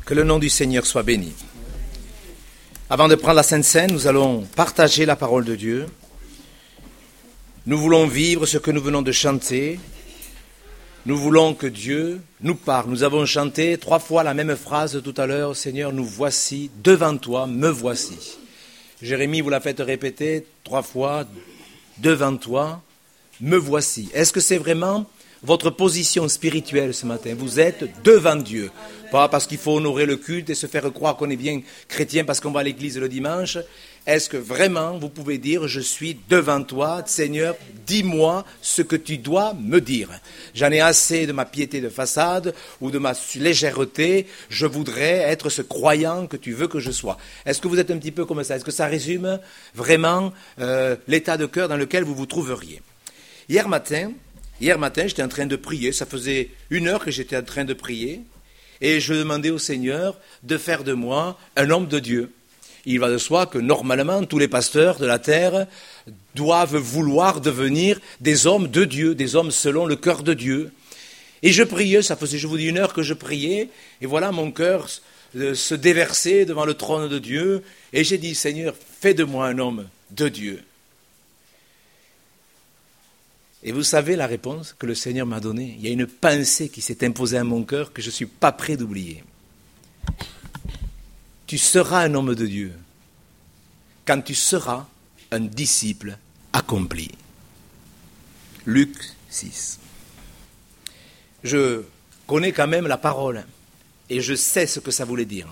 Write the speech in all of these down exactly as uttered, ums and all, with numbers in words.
Que le nom du Seigneur soit béni. Avant de prendre la Sainte Seine, nous allons partager la parole de Dieu. Nous voulons vivre ce que nous venons de chanter. Nous voulons que Dieu nous parle. Nous avons chanté trois fois la même phrase tout à l'heure. Seigneur, nous voici devant toi, me voici. Jérémie, vous la faites répéter trois fois, devant toi, me voici. Est-ce que c'est vraiment votre position spirituelle ce matin? Vous êtes devant Dieu. Pas parce qu'il faut honorer le culte et se faire croire qu'on est bien chrétien parce qu'on va à l'église le dimanche. Est-ce que vraiment vous pouvez dire, je suis devant toi, Seigneur, dis-moi ce que tu dois me dire. J'en ai assez de ma piété de façade ou de ma légèreté. Je voudrais être ce croyant que tu veux que je sois. Est-ce que vous êtes un petit peu comme ça? Est-ce que ça résume vraiment euh, l'état de cœur dans lequel vous vous trouveriez? Hier matin, hier matin, j'étais en train de prier. Ça faisait une heure que j'étais en train de prier. Et je demandais au Seigneur de faire de moi un homme de Dieu. Il va de soi que normalement, tous les pasteurs de la terre doivent vouloir devenir des hommes de Dieu, des hommes selon le cœur de Dieu. Et je priais, ça faisait, je vous dis, une heure que je priais, et voilà mon cœur se déversait devant le trône de Dieu, et j'ai dit, Seigneur, fais de moi un homme de Dieu. Et vous savez la réponse que le Seigneur m'a donnée? Il y a une pensée qui s'est imposée à mon cœur que je ne suis pas prêt d'oublier. Tu seras un homme de Dieu quand tu seras un disciple accompli. Luc six. Je connais quand même la parole et je sais ce que ça voulait dire.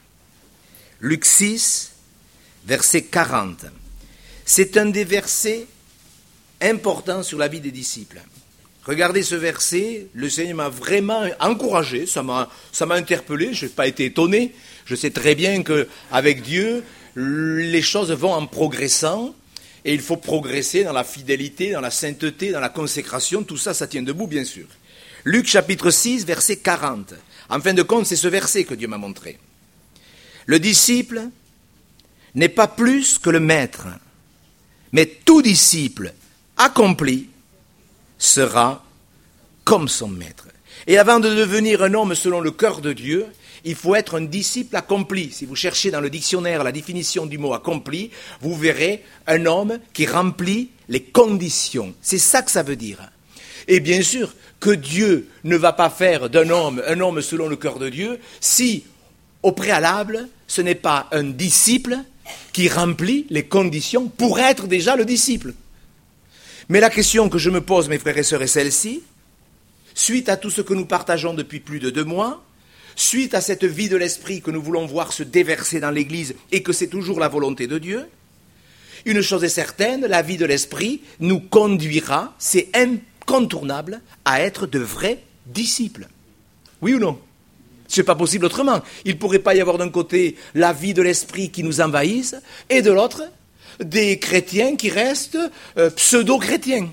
Luc six, verset quarante. C'est un des versets important sur la vie des disciples. Regardez ce verset, le Seigneur m'a vraiment encouragé, ça m'a, ça m'a interpellé, je n'ai pas été étonné. Je sais très bien qu'avec Dieu, les choses vont en progressant et il faut progresser dans la fidélité, dans la sainteté, dans la consécration, tout ça, ça tient debout bien sûr. Luc chapitre six, verset quarante. En fin de compte, c'est ce verset que Dieu m'a montré. Le disciple n'est pas plus que le maître, mais tout disciple accompli sera comme son maître. Et avant de devenir un homme selon le cœur de Dieu, il faut être un disciple accompli. Si vous cherchez dans le dictionnaire la définition du mot accompli, vous verrez un homme qui remplit les conditions. C'est ça que ça veut dire. Et bien sûr que Dieu ne va pas faire d'un homme un homme selon le cœur de Dieu si, au préalable, ce n'est pas un disciple qui remplit les conditions pour être déjà le disciple. Mais la question que je me pose, mes frères et sœurs, est celle-ci. Suite à tout ce que nous partageons depuis plus de deux mois, suite à cette vie de l'esprit que nous voulons voir se déverser dans l'Église et que c'est toujours la volonté de Dieu, une chose est certaine, la vie de l'esprit nous conduira, c'est incontournable, à être de vrais disciples. Oui ou non? Ce n'est pas possible autrement. Il ne pourrait pas y avoir d'un côté la vie de l'esprit qui nous envahisse et de l'autre des chrétiens qui restent euh, pseudo-chrétiens.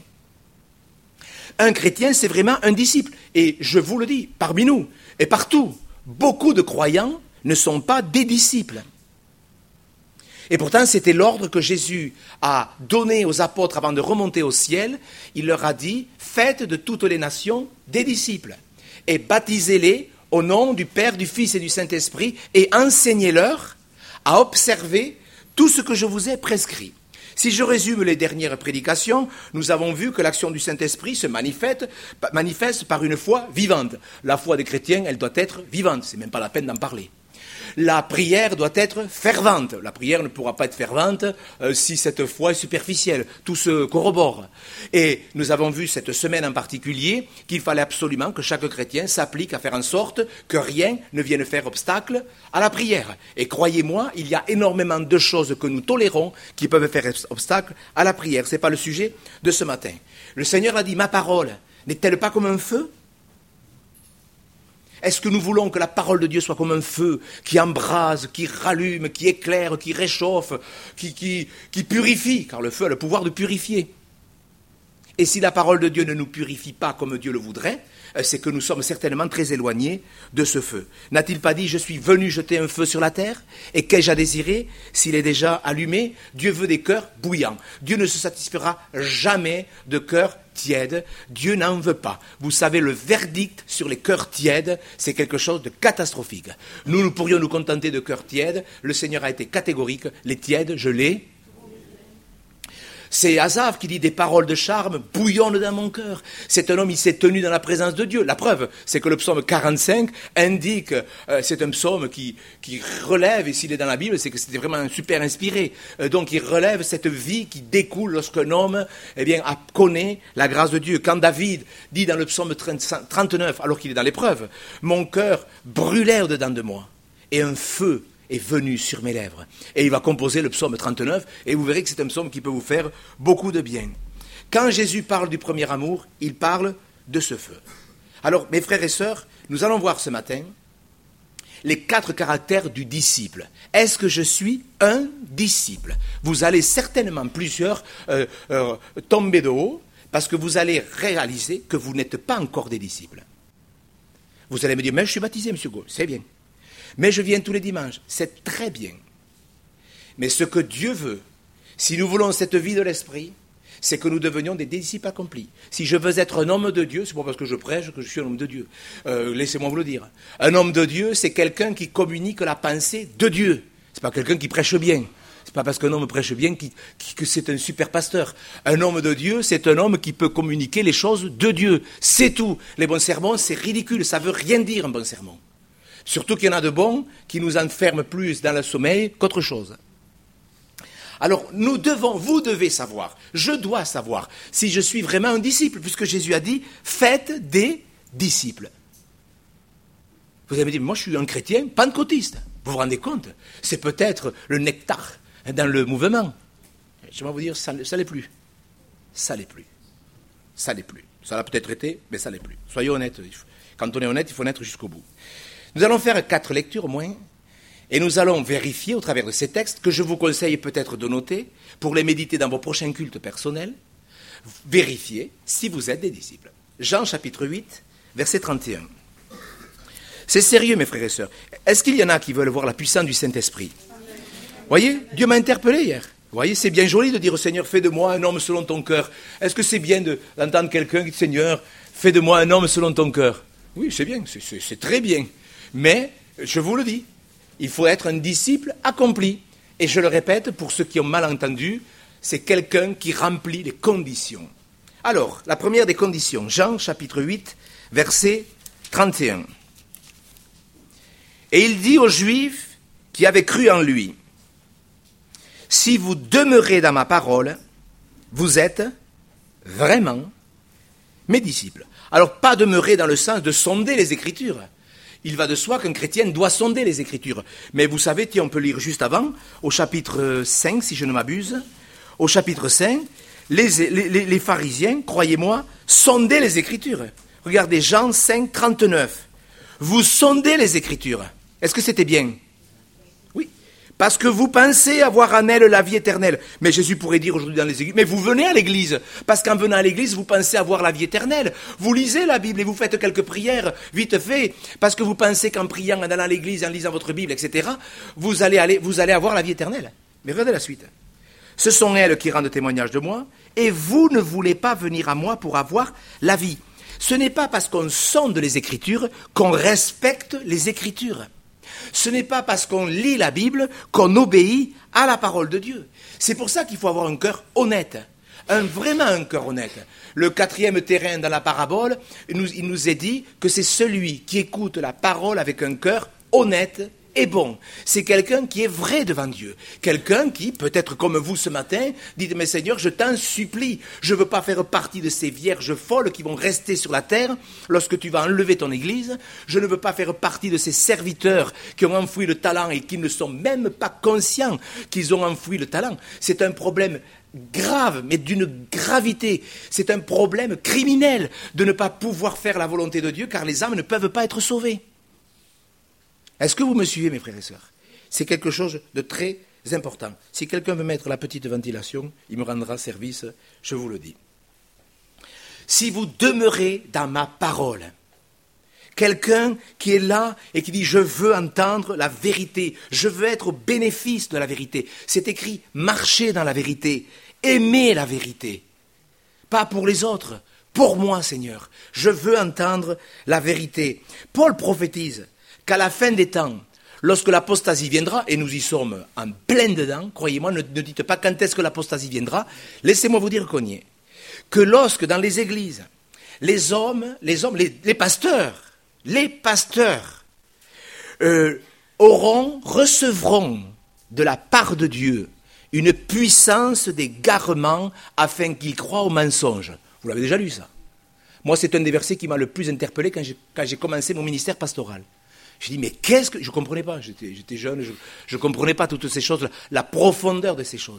Un chrétien, c'est vraiment un disciple. Et je vous le dis, parmi nous et partout, beaucoup de croyants ne sont pas des disciples. Et pourtant, c'était l'ordre que Jésus a donné aux apôtres avant de remonter au ciel. Il leur a dit, faites de toutes les nations des disciples et baptisez-les au nom du Père, du Fils et du Saint-Esprit et enseignez-leur à observer tout ce que je vous ai prescrit. Si je résume les dernières prédications, nous avons vu que l'action du Saint-Esprit se manifeste, manifeste par une foi vivante. La foi des chrétiens, elle doit être vivante, c'est même pas la peine d'en parler. La prière doit être fervente. La prière ne pourra pas être fervente euh, si cette foi est superficielle. Tout se corrobore. Et nous avons vu cette semaine en particulier qu'il fallait absolument que chaque chrétien s'applique à faire en sorte que rien ne vienne faire obstacle à la prière. Et croyez-moi, il y a énormément de choses que nous tolérons qui peuvent faire obstacle à la prière. Ce n'est pas le sujet de ce matin. Le Seigneur a dit, ma parole n'est-elle pas comme un feu ? Est-ce que nous voulons que la parole de Dieu soit comme un feu qui embrase, qui rallume, qui éclaire, qui réchauffe, qui, qui, qui purifie? Car le feu a le pouvoir de purifier. Et si la parole de Dieu ne nous purifie pas comme Dieu le voudrait, c'est que nous sommes certainement très éloignés de ce feu. N'a-t-il pas dit « Je suis venu jeter un feu sur la terre » et qu'ai-je à désirer s'il est déjà allumé? Dieu veut des cœurs bouillants. Dieu ne se satisfera jamais de cœurs tièdes. Dieu n'en veut pas. Vous savez, le verdict sur les cœurs tièdes, c'est quelque chose de catastrophique. Nous, nous pourrions nous contenter de cœurs tièdes. Le Seigneur a été catégorique. Les tièdes, je les... C'est Asaph qui dit des paroles de charme bouillonnent dans mon cœur. C'est un homme, il s'est tenu dans la présence de Dieu. La preuve, c'est que le psaume quarante-cinq indique, euh, c'est un psaume qui, qui relève, et s'il est dans la Bible, c'est que c'était vraiment super inspiré. Euh, donc il relève cette vie qui découle lorsqu'un homme eh bien, a, connaît la grâce de Dieu. Quand David dit dans le psaume trente-neuf, alors qu'il est dans l'épreuve, mon cœur brûlait au-dedans de moi, et un feu est venu sur mes lèvres. Et il va composer le psaume trente-neuf, et vous verrez que c'est un psaume qui peut vous faire beaucoup de bien. Quand Jésus parle du premier amour, il parle de ce feu. Alors, mes frères et sœurs, nous allons voir ce matin les quatre caractères du disciple. Est-ce que je suis un disciple? Vous allez certainement plusieurs euh, euh, tomber de haut, parce que vous allez réaliser que vous n'êtes pas encore des disciples. Vous allez me dire, mais je suis baptisé, monsieur Gaulle, c'est bien. Mais je viens tous les dimanches, c'est très bien. Mais ce que Dieu veut, si nous voulons cette vie de l'esprit, c'est que nous devenions des disciples accomplis. Si je veux être un homme de Dieu, c'est pas parce que je prêche que je suis un homme de Dieu. Euh, laissez-moi vous le dire. Un homme de Dieu, c'est quelqu'un qui communique la pensée de Dieu. C'est pas quelqu'un qui prêche bien. C'est pas parce qu'un homme prêche bien qui, qui, que c'est un super pasteur. Un homme de Dieu, c'est un homme qui peut communiquer les choses de Dieu. C'est tout. Les bons sermons, c'est ridicule. Ça veut rien dire, un bon sermon. Surtout qu'il y en a de bons qui nous enferment plus dans le sommeil qu'autre chose. Alors, nous devons, vous devez savoir, je dois savoir, si je suis vraiment un disciple, puisque Jésus a dit, faites des disciples. Vous allez me dire, moi je suis un chrétien pentecôtiste. Vous vous rendez compte? C'est peut-être le nectar dans le mouvement. Je vais vous dire, ça ne l'est plus. Ça ne l'est plus. Ça ne l'est plus. Ça l'a peut-être été, mais ça ne l'est plus. Soyons honnêtes. Quand on est honnête, il faut naître jusqu'au bout. Nous allons faire quatre lectures au moins, et nous allons vérifier au travers de ces textes, que je vous conseille peut-être de noter, pour les méditer dans vos prochains cultes personnels, vérifier si vous êtes des disciples. Jean chapitre huit, verset trente et un. C'est sérieux mes frères et sœurs. Est-ce qu'il y en a qui veulent voir la puissance du Saint-Esprit? Vous voyez, Dieu m'a interpellé hier. Vous voyez, c'est bien joli de dire au Seigneur, fais de moi un homme selon ton cœur. Est-ce que c'est bien de, d'entendre quelqu'un qui dit, Seigneur, fais de moi un homme selon ton cœur? Oui, c'est bien, c'est, c'est, c'est très bien. Mais, je vous le dis, il faut être un disciple accompli. Et je le répète, pour ceux qui ont mal entendu, c'est quelqu'un qui remplit les conditions. Alors, la première des conditions, Jean chapitre huit, verset trente et un. Et il dit aux Juifs qui avaient cru en lui, « Si vous demeurez dans ma parole, vous êtes vraiment mes disciples. » Alors, pas demeurer dans le sens de sonder les Écritures. Il va de soi qu'un chrétien doit sonder les Écritures. Mais vous savez, tiens, on peut lire juste avant, au chapitre cinq, si je ne m'abuse, au chapitre cinq, les, les, les pharisiens, croyez-moi, sondaient les Écritures. Regardez, Jean cinq, trente-neuf. Vous sondez les Écritures. Est-ce que c'était bien? Oui. Parce que vous pensez avoir en elle la vie éternelle. Mais Jésus pourrait dire aujourd'hui dans les églises, mais vous venez à l'église, parce qu'en venant à l'église, vous pensez avoir la vie éternelle. Vous lisez la Bible et vous faites quelques prières, vite fait, parce que vous pensez qu'en priant, en allant à l'église, en lisant votre Bible, et cetera, vous allez, aller, vous allez avoir la vie éternelle. Mais regardez la suite. Ce sont elles qui rendent témoignage de moi, et vous ne voulez pas venir à moi pour avoir la vie. Ce n'est pas parce qu'on sonde les Écritures qu'on respecte les Écritures. Ce n'est pas parce qu'on lit la Bible qu'on obéit à la parole de Dieu. C'est pour ça qu'il faut avoir un cœur honnête, un, vraiment un cœur honnête. Le quatrième terrain dans la parabole, il nous, il nous est dit que c'est celui qui écoute la parole avec un cœur honnête et bon. C'est quelqu'un qui est vrai devant Dieu. Quelqu'un qui, peut-être comme vous ce matin, dit « Mais Seigneur, je t'en supplie, je ne veux pas faire partie de ces vierges folles qui vont rester sur la terre lorsque tu vas enlever ton église. Je ne veux pas faire partie de ces serviteurs qui ont enfoui le talent et qui ne sont même pas conscients qu'ils ont enfoui le talent. » C'est un problème grave, mais d'une gravité. C'est un problème criminel de ne pas pouvoir faire la volonté de Dieu car les âmes ne peuvent pas être sauvées. Est-ce que vous me suivez, mes frères et sœurs? C'est quelque chose de très important. Si quelqu'un veut mettre la petite ventilation, il me rendra service, je vous le dis. si vous demeurez dans ma parole. Quelqu'un qui est là et qui dit « je veux entendre la vérité, je veux être au bénéfice de la vérité ». C'est écrit « marcher dans la vérité, aimer la vérité ». Pas pour les autres, pour moi Seigneur, je veux entendre la vérité. Paul prophétise qu'à la fin des temps, lorsque l'apostasie viendra, et nous y sommes en plein dedans, croyez-moi, ne, ne dites pas quand est-ce que l'apostasie viendra, laissez-moi vous dire qu'on y est. Que lorsque dans les églises, les hommes, les hommes, les, les pasteurs, les pasteurs euh, auront, recevront de la part de Dieu une puissance d'égarement afin qu'ils croient au mensonge. Vous l'avez déjà lu ça. Moi, c'est un des versets qui m'a le plus interpellé quand j'ai, quand j'ai commencé mon ministère pastoral. Je dis, mais qu'est-ce que... Je ne comprenais pas, j'étais, j'étais jeune, je ne comprenais pas toutes ces choses, la, la profondeur de ces choses.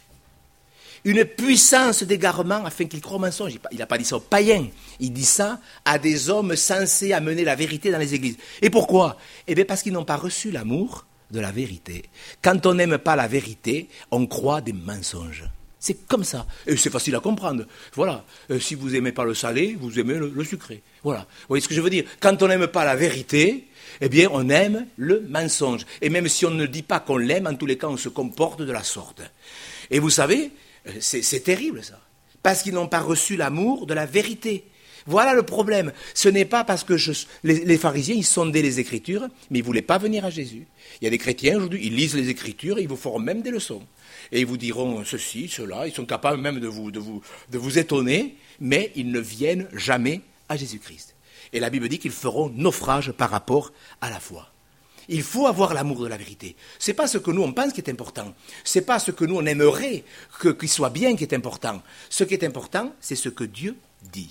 Une puissance d'égarement afin qu'ils croient au mensonge. Il n'a pas dit ça aux païens, il dit ça à des hommes censés amener la vérité dans les églises. Et pourquoi ? Eh bien parce qu'ils n'ont pas reçu l'amour de la vérité. Quand on n'aime pas la vérité, on croit des mensonges. C'est comme ça. Et c'est facile à comprendre. Voilà. Euh, si vous n'aimez pas le salé, vous aimez le, le sucré. Voilà. Vous voyez ce que je veux dire ? Quand on n'aime pas la vérité, eh bien, on aime le mensonge. Et même si on ne dit pas qu'on l'aime, en tous les cas, on se comporte de la sorte. Et vous savez, c'est, c'est terrible ça. Parce qu'ils n'ont pas reçu l'amour de la vérité. Voilà le problème. Ce n'est pas parce que je, les, les pharisiens, ils sondaient les Écritures, mais ils ne voulaient pas venir à Jésus. Il y a des chrétiens aujourd'hui, ils lisent les Écritures et ils vous feront même des leçons. Et ils vous diront ceci, cela, ils sont capables même de vous, de vous, de vous étonner, mais ils ne viennent jamais à Jésus-Christ. Et la Bible dit qu'ils feront naufrage par rapport à la foi. Il faut avoir l'amour de la vérité. Ce n'est pas ce que nous on pense qui est important. Ce n'est pas ce que nous on aimerait que, qu'il soit bien qui est important. Ce qui est important, c'est ce que Dieu dit.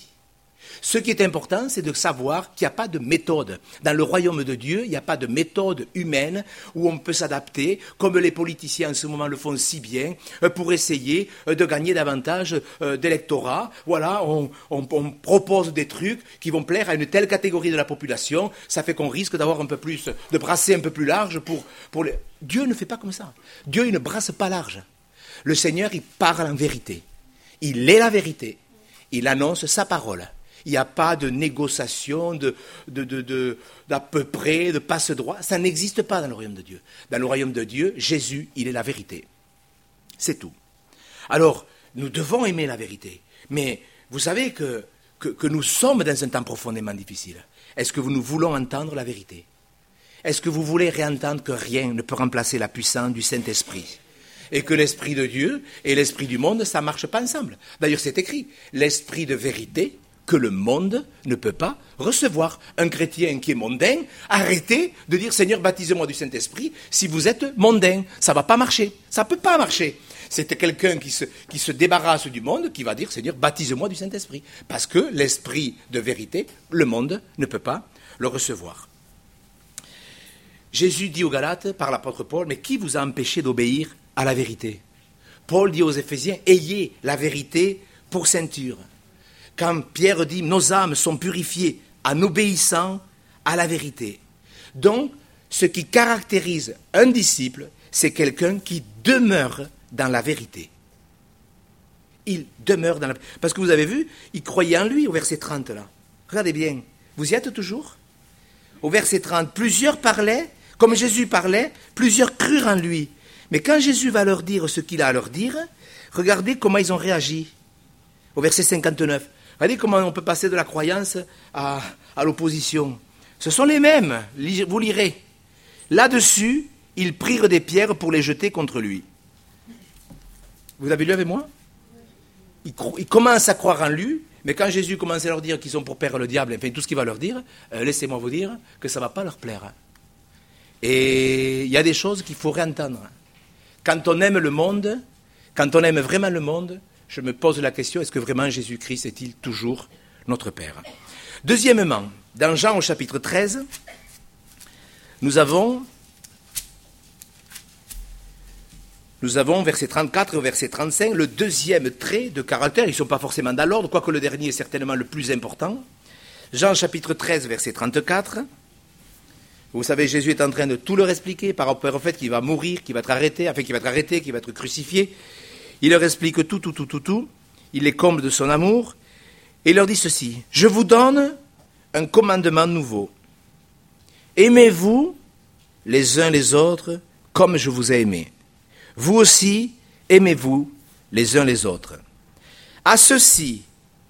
Ce qui est important, c'est de savoir qu'il n'y a pas de méthode. Dans le royaume de Dieu, il n'y a pas de méthode humaine où on peut s'adapter, comme les politiciens en ce moment le font si bien, pour essayer de gagner davantage d'électorat. Voilà, on, on, on propose des trucs qui vont plaire à une telle catégorie de la population, ça fait qu'on risque d'avoir un peu plus, de brasser un peu plus large pour, pour les... Dieu ne fait pas comme ça. Dieu, il ne brasse pas large. Le Seigneur, il parle en vérité. Il est la vérité. Il annonce sa parole. Il n'y a pas de négociation, de, de, de, de, d'à peu près, de passe-droit. Ça n'existe pas dans le royaume de Dieu. Dans le royaume de Dieu, Jésus, il est la vérité. C'est tout. Alors, nous devons aimer la vérité. Mais vous savez que, que, que nous sommes dans un temps profondément difficile. Est-ce que nous voulons entendre la vérité ? Est-ce que vous voulez réentendre que rien ne peut remplacer la puissance du Saint-Esprit ? Et que l'Esprit de Dieu et l'Esprit du monde, ça ne marche pas ensemble. D'ailleurs, c'est écrit, l'Esprit de vérité que le monde ne peut pas recevoir. Un chrétien qui est mondain, arrêtez de dire « Seigneur, baptisez-moi du Saint-Esprit » si vous êtes mondain. Ça ne va pas marcher. Ça ne peut pas marcher. C'est quelqu'un qui se, qui se débarrasse du monde qui va dire « Seigneur, baptisez-moi du Saint-Esprit » parce que l'Esprit de vérité, le monde ne peut pas le recevoir. Jésus dit aux Galates, par l'apôtre Paul, « Mais qui vous a empêché d'obéir à la vérité ?» Paul dit aux Éphésiens « Ayez la vérité pour ceinture ». Quand Pierre dit « Nos âmes sont purifiées en obéissant à la vérité ». Donc, ce qui caractérise un disciple, c'est quelqu'un qui demeure dans la vérité. Il demeure dans la... Parce que vous avez vu, il croyait en lui au verset trente là. Regardez bien, vous y êtes toujours ? Au verset trente, plusieurs parlaient, comme Jésus parlait, plusieurs crurent en lui. Mais quand Jésus va leur dire ce qu'il a à leur dire, regardez comment ils ont réagi. Au verset cinquante-neuf. Regardez comment on peut passer de la croyance à, à l'opposition. Ce sont les mêmes, vous lirez. Là-dessus, ils prirent des pierres pour les jeter contre lui. Vous avez lu avec moi ? Ils, ils commencent à croire en lui, mais quand Jésus commence à leur dire qu'ils sont pour père le diable, enfin tout ce qu'il va leur dire, euh, laissez-moi vous dire que ça ne va pas leur plaire. Et il y a des choses qu'il faut réentendre. Quand on aime le monde, quand on aime vraiment le monde, je me pose la question, est-ce que vraiment Jésus-Christ est-il toujours notre Père ? Deuxièmement, dans Jean au chapitre treize, nous avons, nous avons verset trente-quatre et au verset trente-cinq, le deuxième trait de caractère, ils ne sont pas forcément dans l'ordre, quoique le dernier est certainement le plus important. Jean chapitre treize, verset trente-quatre. Vous savez, Jésus est en train de tout leur expliquer par rapport au fait qu'il va mourir, qu'il va être arrêté, enfin qu'il va être arrêté, qu'il va être crucifié. Il leur explique tout, tout, tout, tout, tout. Il les comble de son amour. Et il leur dit ceci, « Je vous donne un commandement nouveau. Aimez-vous les uns les autres comme je vous ai aimé. Vous aussi, aimez-vous les uns les autres. À ceci,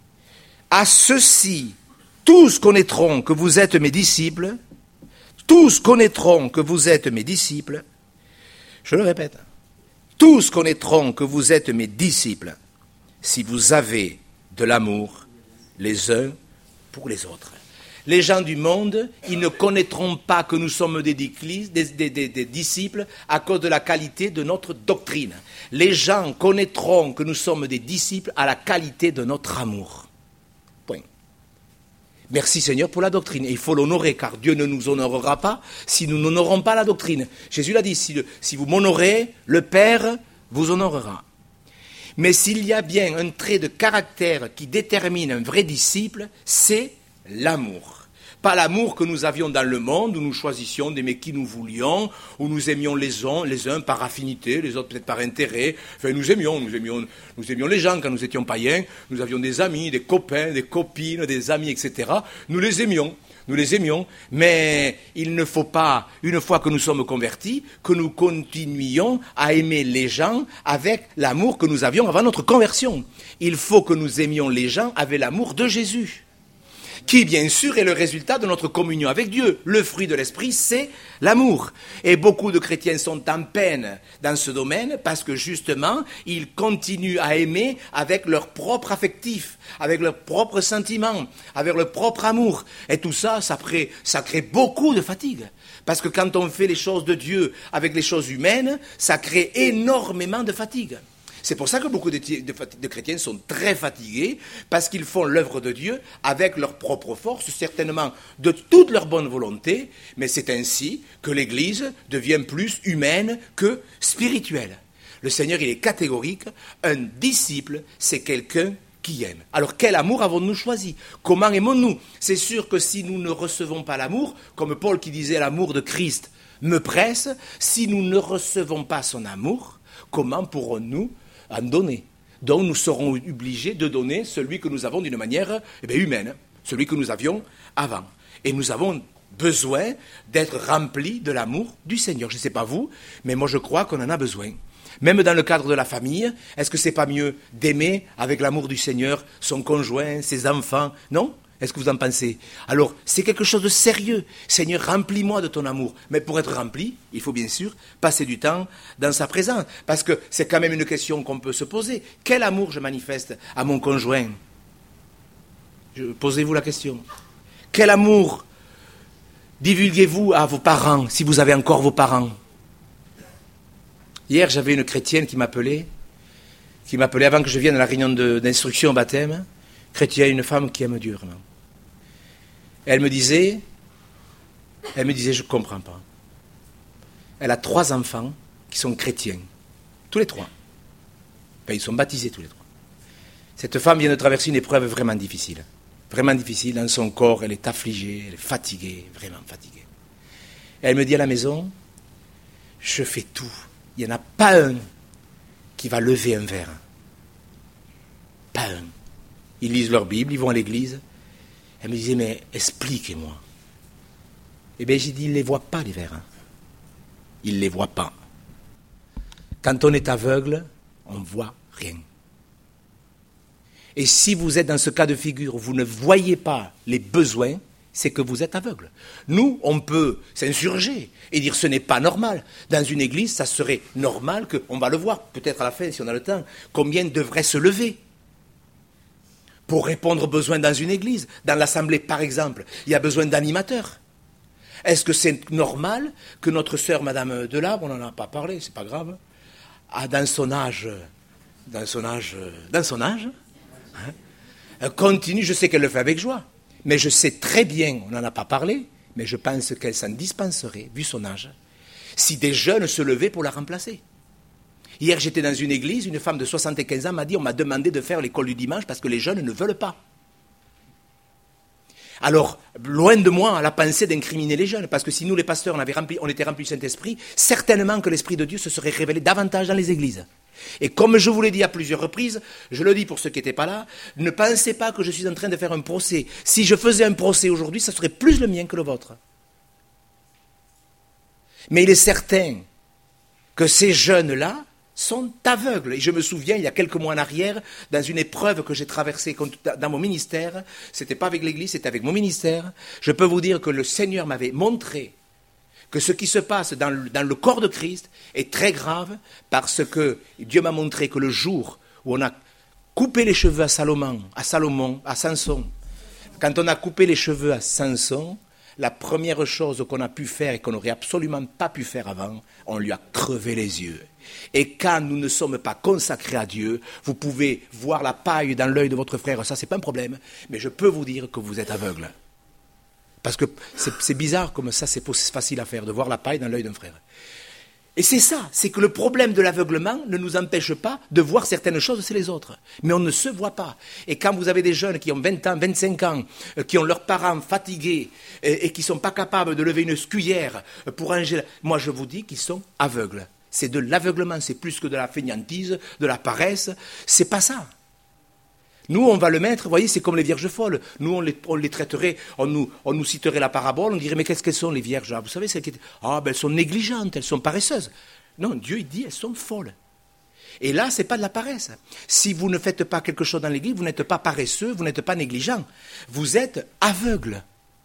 à ceci, tous connaîtront que vous êtes mes disciples, tous connaîtront que vous êtes mes disciples. » Je le répète, tous connaîtront que vous êtes mes disciples si vous avez de l'amour les uns pour les autres. Les gens du monde, ils ne connaîtront pas que nous sommes des, des, des, des, des disciples à cause de la qualité de notre doctrine. Les gens connaîtront que nous sommes des disciples à la qualité de notre amour. Point. Merci Seigneur pour la doctrine. Et il faut l'honorer, car Dieu ne nous honorera pas si nous n'honorons pas la doctrine. Jésus l'a dit, si, le, si vous m'honorez, le Père vous honorera. Mais s'il y a bien un trait de caractère qui détermine un vrai disciple, c'est l'amour. Pas l'amour que nous avions dans le monde, où nous choisissions d'aimer qui nous voulions, où nous aimions les uns, les uns par affinité, les autres peut-être par intérêt. Enfin, nous aimions, nous aimions, nous aimions les gens quand nous étions païens. Nous avions des amis, des copains, des copines, des amis, et cetera. Nous les aimions, nous les aimions. Mais il ne faut pas, une fois que nous sommes convertis, que nous continuions à aimer les gens avec l'amour que nous avions avant notre conversion. Il faut que nous aimions les gens avec l'amour de Jésus, qui, bien sûr, est le résultat de notre communion avec Dieu. Le fruit de l'esprit, c'est l'amour. Et beaucoup de chrétiens sont en peine dans ce domaine parce que, justement, ils continuent à aimer avec leur propre affectif, avec leur propre sentiment, avec leur propre amour. Et tout ça, ça crée, ça crée beaucoup de fatigue. Parce que quand on fait les choses de Dieu avec les choses humaines, ça crée énormément de fatigue. C'est pour ça que beaucoup de, de, de chrétiens sont très fatigués, parce qu'ils font l'œuvre de Dieu avec leur propre force, certainement de toute leur bonne volonté, mais c'est ainsi que l'Église devient plus humaine que spirituelle. Le Seigneur, il est catégorique, un disciple, c'est quelqu'un qui aime. Alors quel amour avons-nous choisi? Comment aimons-nous? C'est sûr que si nous ne recevons pas l'amour, comme Paul qui disait l'amour de Christ me presse, si nous ne recevons pas son amour, comment pourrons-nous en donner? Donc nous serons obligés de donner celui que nous avons d'une manière eh bien, humaine, celui que nous avions avant. Et nous avons besoin d'être remplis de l'amour du Seigneur. Je ne sais pas vous, mais moi je crois qu'on en a besoin. Même dans le cadre de la famille, est-ce que c'est pas mieux d'aimer avec l'amour du Seigneur son conjoint, ses enfants? Non? Est-ce que vous en pensez? Alors, c'est quelque chose de sérieux. Seigneur, remplis-moi de ton amour. Mais pour être rempli, il faut bien sûr passer du temps dans sa présence. Parce que c'est quand même une question qu'on peut se poser. Quel amour je manifeste à mon conjoint? Posez-vous la question. Quel amour divulguez-vous à vos parents, si vous avez encore vos parents? Hier, j'avais une chrétienne qui m'appelait, qui m'appelait avant que je vienne à la réunion de, d'instruction au baptême. Chrétienne, une femme qui aime Dieu, vraiment. Elle me disait, elle me disait, je ne comprends pas. Elle a trois enfants qui sont chrétiens, tous les trois. Enfin, ils sont baptisés tous les trois. Cette femme vient de traverser une épreuve vraiment difficile. Vraiment difficile, dans son corps, elle est affligée, elle est fatiguée, vraiment fatiguée. Et elle me dit à la maison, je fais tout. Il n'y en a pas un qui va lever un verre. Pas un. Ils lisent leur Bible, ils vont à l'église. Elle me disait, mais expliquez-moi. Eh bien, j'ai dit, ils ne les voient pas, les verres. Hein. Ils ne les voient pas. Quand on est aveugle, on ne voit rien. Et si vous êtes dans ce cas de figure, vous ne voyez pas les besoins, c'est que vous êtes aveugle. Nous, on peut s'insurger et dire, ce n'est pas normal. Dans une église, ça serait normal que, on va le voir, peut-être à la fin, si on a le temps, combien devraient se lever pour répondre aux besoins dans une église. Dans l'assemblée, par exemple, il y a besoin d'animateurs. Est-ce que c'est normal que notre sœur, Madame Delab, on n'en a pas parlé, c'est pas grave, a dans son âge, dans son âge, dans son âge, hein, continue, je sais qu'elle le fait avec joie, mais je sais très bien, on n'en a pas parlé, mais je pense qu'elle s'en dispenserait, vu son âge, si des jeunes se levaient pour la remplacer. Hier, j'étais dans une église, une femme de soixante-quinze ans m'a dit, on m'a demandé de faire l'école du dimanche parce que les jeunes ne veulent pas. Alors, loin de moi la pensée d'incriminer les jeunes, parce que si nous, les pasteurs, on, avait rempli, on était remplis du Saint-Esprit, certainement que l'Esprit de Dieu se serait révélé davantage dans les églises. Et comme je vous l'ai dit à plusieurs reprises, je le dis pour ceux qui n'étaient pas là, ne pensez pas que je suis en train de faire un procès. Si je faisais un procès aujourd'hui, ça serait plus le mien que le vôtre. Mais il est certain que ces jeunes-là sont aveugles. Et je me souviens, il y a quelques mois en arrière, dans une épreuve que j'ai traversée dans mon ministère, c'était pas avec l'Église, c'était avec mon ministère, je peux vous dire que le Seigneur m'avait montré que ce qui se passe dans le, dans le corps de Christ est très grave, parce que Dieu m'a montré que le jour où on a coupé les cheveux à Salomon, à Salomon, à Samson, quand on a coupé les cheveux à Samson, la première chose qu'on a pu faire et qu'on n'aurait absolument pas pu faire avant, on lui a crevé les yeux. Et quand nous ne sommes pas consacrés à Dieu, vous pouvez voir la paille dans l'œil de votre frère, ça c'est pas un problème, mais je peux vous dire que vous êtes aveugle. Parce que c'est, c'est bizarre comme ça, c'est facile à faire, de voir la paille dans l'œil d'un frère. Et c'est ça, c'est que le problème de l'aveuglement ne nous empêche pas de voir certaines choses chez les autres. Mais on ne se voit pas. Et quand vous avez des jeunes qui ont vingt ans, vingt-cinq ans, qui ont leurs parents fatigués et, et qui ne sont pas capables de lever une cuillère pour ranger, moi je vous dis qu'ils sont aveugles. C'est de l'aveuglement, c'est plus que de la fainéantise, de la paresse, c'est pas ça. Nous, on va le mettre, vous voyez, c'est comme les vierges folles. Nous, on les, on les traiterait, on nous, on nous citerait la parabole, on dirait, mais qu'est-ce qu'elles sont, les vierges? Vous savez, celles qui étaient... Ah, ben elles sont négligentes, elles sont paresseuses. Non, Dieu, il dit, elles sont folles. Et là, ce n'est pas de la paresse. Si vous ne faites pas quelque chose dans l'église, vous n'êtes pas paresseux, vous n'êtes pas négligent. Vous êtes aveugle.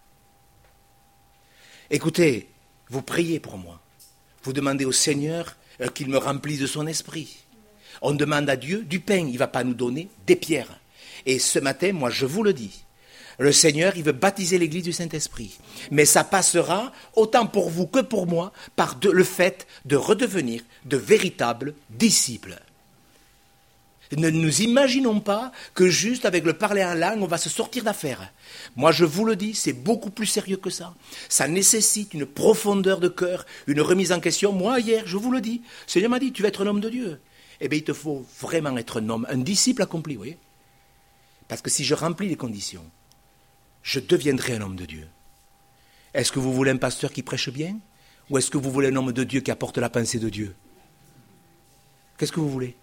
Écoutez, vous priez pour moi. Vous demandez au Seigneur euh, qu'il me remplisse de son esprit. On demande à Dieu du pain, il ne va pas nous donner des pierres. Et ce matin, moi, je vous le dis, le Seigneur, il veut baptiser l'Église du Saint-Esprit. Mais ça passera, autant pour vous que pour moi, par de, le fait de redevenir de véritables disciples. Ne nous imaginons pas que juste avec le parler en langue, on va se sortir d'affaire. Moi, je vous le dis, c'est beaucoup plus sérieux que ça. Ça nécessite une profondeur de cœur, une remise en question. Moi, hier, je vous le dis, le Seigneur m'a dit, tu vas être un homme de Dieu. Eh bien, il te faut vraiment être un homme, un disciple accompli, vous voyez. Parce que si je remplis les conditions, je deviendrai un homme de Dieu. Est-ce que vous voulez un pasteur qui prêche bien? Ou est-ce que vous voulez un homme de Dieu qui apporte la pensée de Dieu? Qu'est-ce que vous voulez?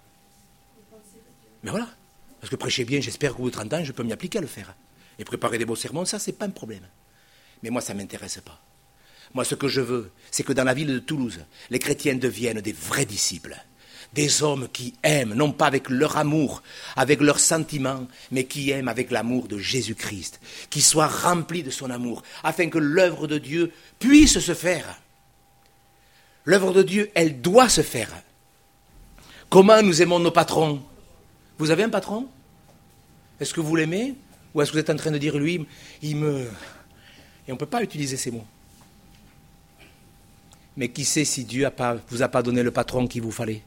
Mais voilà. Parce que prêcher bien, j'espère qu'au bout de trente ans, je peux m'y appliquer à le faire. Et préparer des beaux sermons, ça, c'est pas un problème. Mais moi, ça ne m'intéresse pas. Moi, ce que je veux, c'est que dans la ville de Toulouse, les chrétiens deviennent des vrais disciples. Des hommes qui aiment, non pas avec leur amour, avec leurs sentiments, mais qui aiment avec l'amour de Jésus-Christ, qui soient remplis de son amour, afin que l'œuvre de Dieu puisse se faire. L'œuvre de Dieu, elle doit se faire. Comment nous aimons nos patrons? Vous avez un patron? Est-ce que vous l'aimez? Ou est-ce que vous êtes en train de dire, lui, il me... Et on ne peut pas utiliser ces mots. Mais qui sait si Dieu ne vous a pas donné le patron qu'il vous fallait?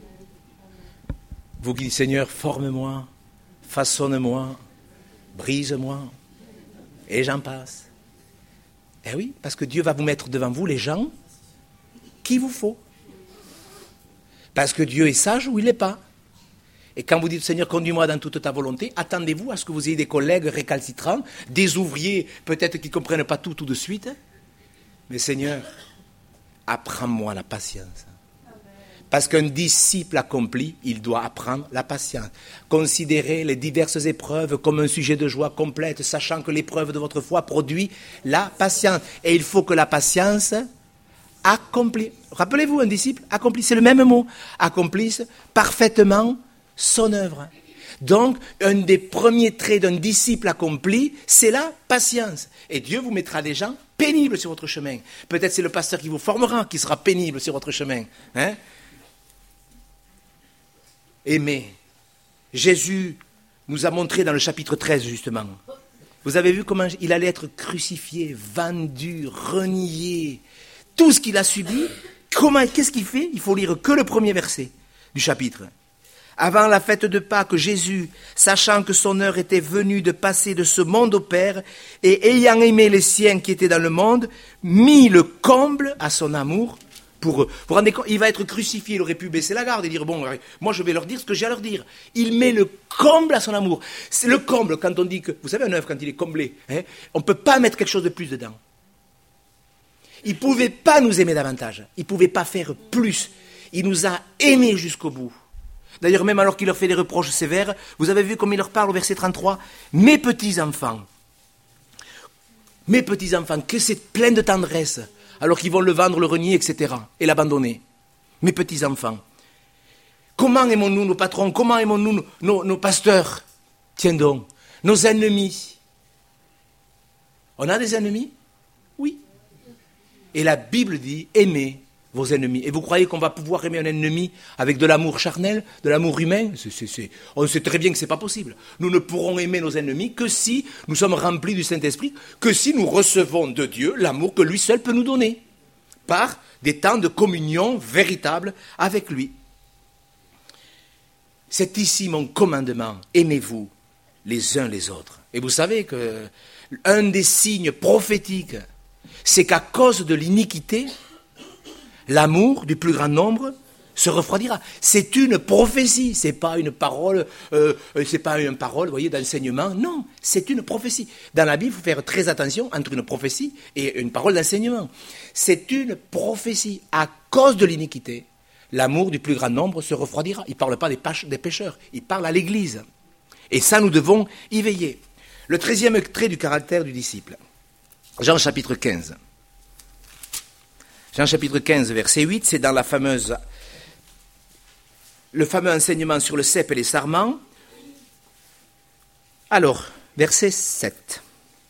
Vous qui dites, Seigneur, forme-moi, façonne-moi, brise-moi, et j'en passe. Eh oui, parce que Dieu va vous mettre devant vous les gens qu'il vous faut. Parce que Dieu est sage ou il n'est pas. Et quand vous dites, Seigneur, conduis-moi dans toute ta volonté, attendez-vous à ce que vous ayez des collègues récalcitrants, des ouvriers peut-être qui ne comprennent pas tout tout de suite. Mais Seigneur, apprends-moi la patience. Parce qu'un disciple accompli, il doit apprendre la patience. Considérez les diverses épreuves comme un sujet de joie complète, sachant que l'épreuve de votre foi produit la patience. Et il faut que la patience accomplisse. Rappelez-vous, un disciple accomplit, c'est le même mot, accomplisse parfaitement son œuvre. Donc, un des premiers traits d'un disciple accompli, c'est la patience. Et Dieu vous mettra des gens pénibles sur votre chemin. Peut-être c'est le pasteur qui vous formera qui sera pénible sur votre chemin. Hein? Aimé. Jésus nous a montré dans le chapitre treize, justement. Vous avez vu comment il allait être crucifié, vendu, renié. Tout ce qu'il a subi, comment, qu'est-ce qu'il fait? Il faut lire que le premier verset du chapitre. Avant la fête de Pâques, Jésus, sachant que son heure était venue de passer de ce monde au Père, et ayant aimé les siens qui étaient dans le monde, mit le comble à son amour pour eux. Vous vous rendez compte, il va être crucifié, il aurait pu baisser la garde et dire, bon, moi je vais leur dire ce que j'ai à leur dire. Il met le comble à son amour. C'est le comble, quand on dit que, vous savez un œuf, quand il est comblé, hein, on ne peut pas mettre quelque chose de plus dedans. Il ne pouvait pas nous aimer davantage, il ne pouvait pas faire plus. il nous a aimés jusqu'au bout. D'ailleurs, même alors qu'il leur fait des reproches sévères, vous avez vu comme il leur parle au verset trente-trois, « Mes petits-enfants, mes petits-enfants, que c'est plein de tendresse, alors qu'ils vont le vendre, le renier, et cetera, et l'abandonner. Mes petits-enfants, comment aimons-nous nos patrons, comment aimons-nous nos, nos, nos pasteurs? Tiens donc, nos ennemis. On a des ennemis? Oui. Et la Bible dit, aimez vos ennemis. Et vous croyez qu'on va pouvoir aimer un ennemi avec de l'amour charnel, de l'amour humain? c'est, c'est, c'est... On sait très bien que ce n'est pas possible. Nous ne pourrons aimer nos ennemis que si nous sommes remplis du Saint-Esprit, que si nous recevons de Dieu l'amour que lui seul peut nous donner, par des temps de communion véritable avec lui. C'est ici mon commandement, aimez-vous les uns les autres. Et vous savez qu'un des signes prophétiques, c'est qu'à cause de l'iniquité, l'amour du plus grand nombre se refroidira. C'est une prophétie, c'est pas une parole, euh, c'est pas une parole, vous voyez, d'enseignement. Non, c'est une prophétie. Dans la Bible, il faut faire très attention entre une prophétie et une parole d'enseignement. C'est une prophétie. À cause de l'iniquité, l'amour du plus grand nombre se refroidira. Il ne parle pas des, pâche, des pécheurs, il parle à l'Église. Et ça, nous devons y veiller. Le treizième trait du caractère du disciple. Jean chapitre quinze. Jean chapitre quinze, verset huit, c'est dans la fameuse, le fameux enseignement sur le cep et les sarments. Alors, verset sept.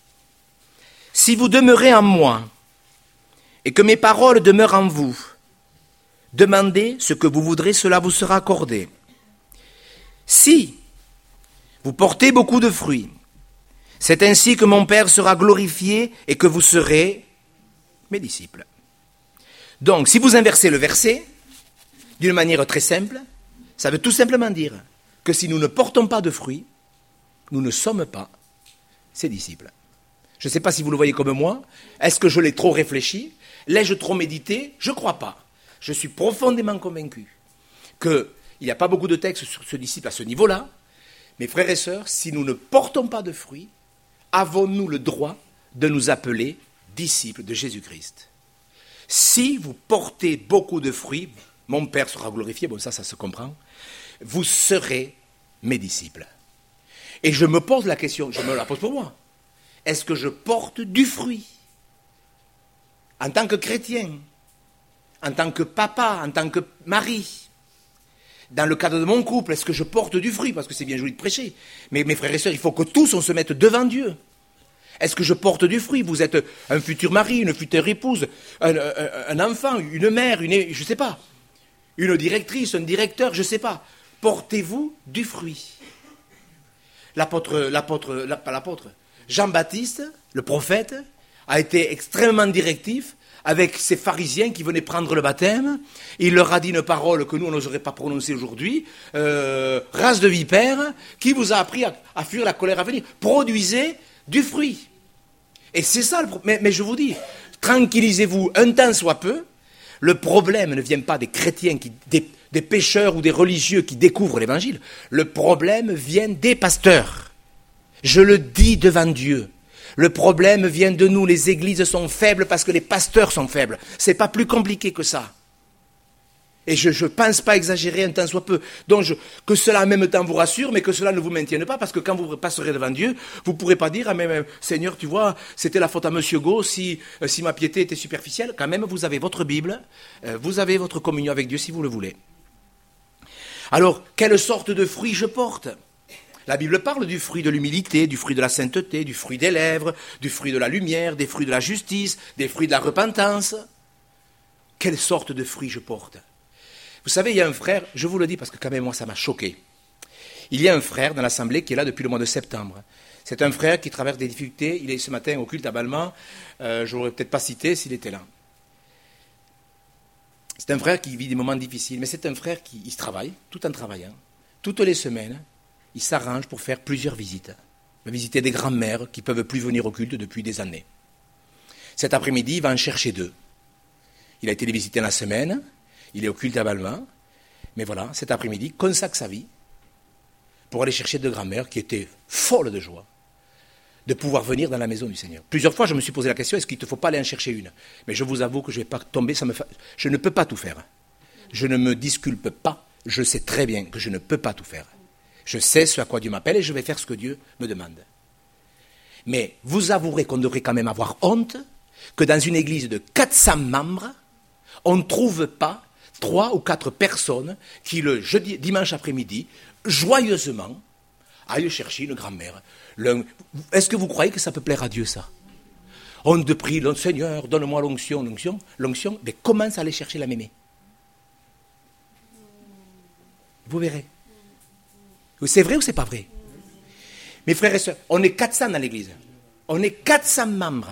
Si vous demeurez en moi, et que mes paroles demeurent en vous, demandez ce que vous voudrez, cela vous sera accordé. Si vous portez beaucoup de fruits, c'est ainsi que mon Père sera glorifié et que vous serez mes disciples. Donc, si vous inversez le verset, d'une manière très simple, ça veut tout simplement dire que si nous ne portons pas de fruits, nous ne sommes pas ses disciples. Je ne sais pas si vous le voyez comme moi. Est-ce que je l'ai trop réfléchi? L'ai-je trop médité? Je ne crois pas. Je suis profondément convaincu qu'il n'y a pas beaucoup de textes sur ce disciple à ce niveau-là. Mes frères et sœurs, si nous ne portons pas de fruits, avons-nous le droit de nous appeler disciples de Jésus-Christ? Si vous portez beaucoup de fruits, mon Père sera glorifié, bon ça, ça se comprend, vous serez mes disciples. Et je me pose la question, je me la pose pour moi, est-ce que je porte du fruit? En tant que chrétien, en tant que papa, en tant que mari, dans le cadre de mon couple, est-ce que je porte du fruit? Parce que c'est bien joli de prêcher. Mais mes frères et sœurs, il faut que tous on se mette devant Dieu. Est-ce que je porte du fruit? Vous êtes un futur mari, une future épouse, un, un, un enfant, une mère, une, je ne sais pas, une directrice, un directeur, je ne sais pas. Portez-vous du fruit. L'apôtre, l'apôtre, pas l'apôtre, Jean-Baptiste, le prophète, a été extrêmement directif avec ces pharisiens qui venaient prendre le baptême. Il leur a dit une parole que nous, on n'oserait pas prononcer aujourd'hui. Euh, race de vipères, qui vous a appris à, à fuir la colère à venir. Produisez du fruit. Et c'est ça le problème. Mais, mais je vous dis, tranquillisez-vous un temps soit peu. Le problème ne vient pas des chrétiens, qui, des, des pécheurs ou des religieux qui découvrent l'évangile. Le problème vient des pasteurs. Je le dis devant Dieu. Le problème vient de nous. Les églises sont faibles parce que les pasteurs sont faibles. C'est pas plus compliqué que ça. Et je ne pense pas exagérer un temps soit peu. Donc je, que cela en même temps vous rassure, mais que cela ne vous maintienne pas, parce que quand vous passerez devant Dieu, vous ne pourrez pas dire, ah mais Seigneur, tu vois, c'était la faute à Monsieur Go si, si ma piété était superficielle. Quand même, vous avez votre Bible, vous avez votre communion avec Dieu si vous le voulez. Alors, quelle sorte de fruit je porte? La Bible parle du fruit de l'humilité, du fruit de la sainteté, du fruit des lèvres, du fruit de la lumière, des fruits de la justice, des fruits de la repentance. Quelle sorte de fruit je porte? Vous savez, il y a un frère, je vous le dis parce que quand même moi ça m'a choqué. Il y a un frère dans l'Assemblée qui est là depuis le mois de septembre. C'est un frère qui traverse des difficultés. Il est ce matin au culte à Balma. Euh, je ne l'aurais peut-être pas cité s'il était là. C'est un frère qui vit des moments difficiles, mais c'est un frère qui il travaille, tout en travaillant. Toutes les semaines, il s'arrange pour faire plusieurs visites. Il va visiter des grands-mères qui ne peuvent plus venir au culte depuis des années. Cet après-midi, il va en chercher deux. Il a été les visiter la semaine. Il est au culte à Balma, mais voilà, cet après-midi, consacre sa vie pour aller chercher deux grands-mères qui étaient folles de joie de pouvoir venir dans la maison du Seigneur. Plusieurs fois, je me suis posé la question, est-ce qu'il ne te faut pas aller en chercher une? Mais je vous avoue que je ne vais pas tomber, ça me fa... je ne peux pas tout faire. je ne me disculpe pas, je sais très bien que je ne peux pas tout faire. Je sais ce à quoi Dieu m'appelle et je vais faire ce que Dieu me demande. Mais vous avouerez qu'on devrait quand même avoir honte que dans une église de quatre cents membres, on ne trouve pas trois ou quatre personnes qui, le jeudi, dimanche après-midi, joyeusement, aillent chercher une grand-mère. Le... Est-ce que vous croyez que ça peut plaire à Dieu, ça? On te prie, le Seigneur, donne-moi l'onction, l'onction, l'onction, mais commence à aller chercher la mémé. Vous verrez. C'est vrai ou c'est pas vrai? Mes frères et sœurs, on est quatre cents dans l'église. On est quatre cents membres.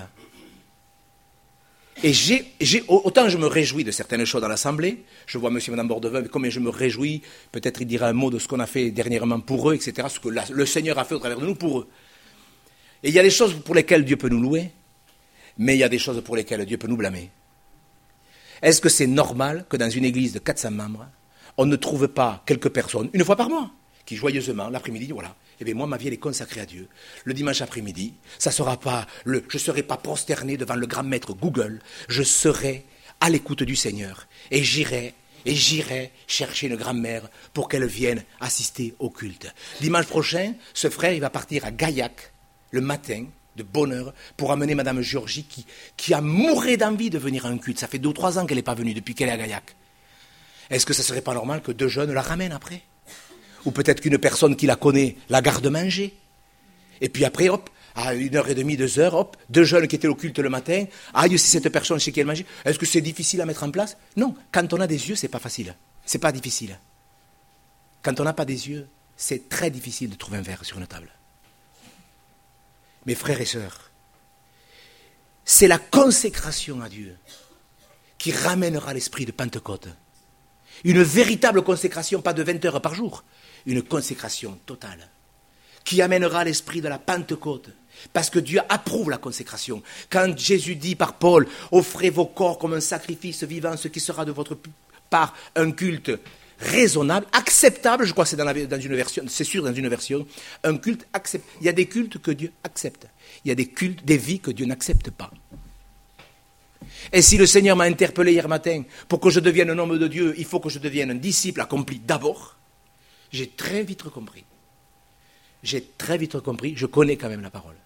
Et j'ai, j'ai, autant je me réjouis de certaines choses dans l'Assemblée, je vois M. et Mme Bordevin, mais combien je me réjouis, peut-être il dira un mot de ce qu'on a fait dernièrement pour eux, et cetera, ce que la, le Seigneur a fait au travers de nous pour eux. Et il y a des choses pour lesquelles Dieu peut nous louer, mais il y a des choses pour lesquelles Dieu peut nous blâmer. Est-ce que c'est normal que dans une église de quatre cents membres, on ne trouve pas quelques personnes, une fois par mois, qui joyeusement, l'après-midi, voilà, eh bien moi, ma vie, elle est consacrée à Dieu. Le dimanche après-midi, ça sera pas le, je ne serai pas prosterné devant le grand maître Google, je serai à l'écoute du Seigneur, et j'irai, et j'irai chercher une grand-mère pour qu'elle vienne assister au culte. Dimanche prochain, ce frère, il va partir à Gaillac, le matin, de bonne heure, pour amener Madame Georgie, qui, qui a mouru d'envie de venir à un culte. Ça fait deux ou trois ans qu'elle n'est pas venue, depuis qu'elle est à Gaillac. Est-ce que ça ne serait pas normal que deux jeunes la ramènent après? Ou peut-être qu'une personne qui la connaît la garde manger. Et puis après, hop, à une heure et demie, deux heures, hop, deux jeunes qui étaient au culte le matin, aïe, si cette personne chez qui elle mangeait, est-ce que c'est difficile à mettre en place? Non, quand on a des yeux, c'est pas facile. C'est pas difficile. Quand on n'a pas des yeux, c'est très difficile de trouver un verre sur une table. Mes frères et sœurs, c'est la consécration à Dieu qui ramènera l'esprit de Pentecôte. Une véritable consécration, pas de vingt heures par jour, une consécration totale, qui amènera l'esprit de la Pentecôte. Parce que Dieu approuve la consécration. Quand Jésus dit par Paul, offrez vos corps comme un sacrifice vivant, ce qui sera de votre part un culte raisonnable, acceptable, je crois que c'est dans, la, dans une version, c'est sûr dans une version, un culte acceptable. Il y a des cultes que Dieu accepte. Il y a des cultes, des vies que Dieu n'accepte pas. Et si le Seigneur m'a interpellé hier matin pour que je devienne un homme de Dieu, il faut que je devienne un disciple accompli d'abord, j'ai très vite compris. J'ai très vite compris, je connais quand même la parole.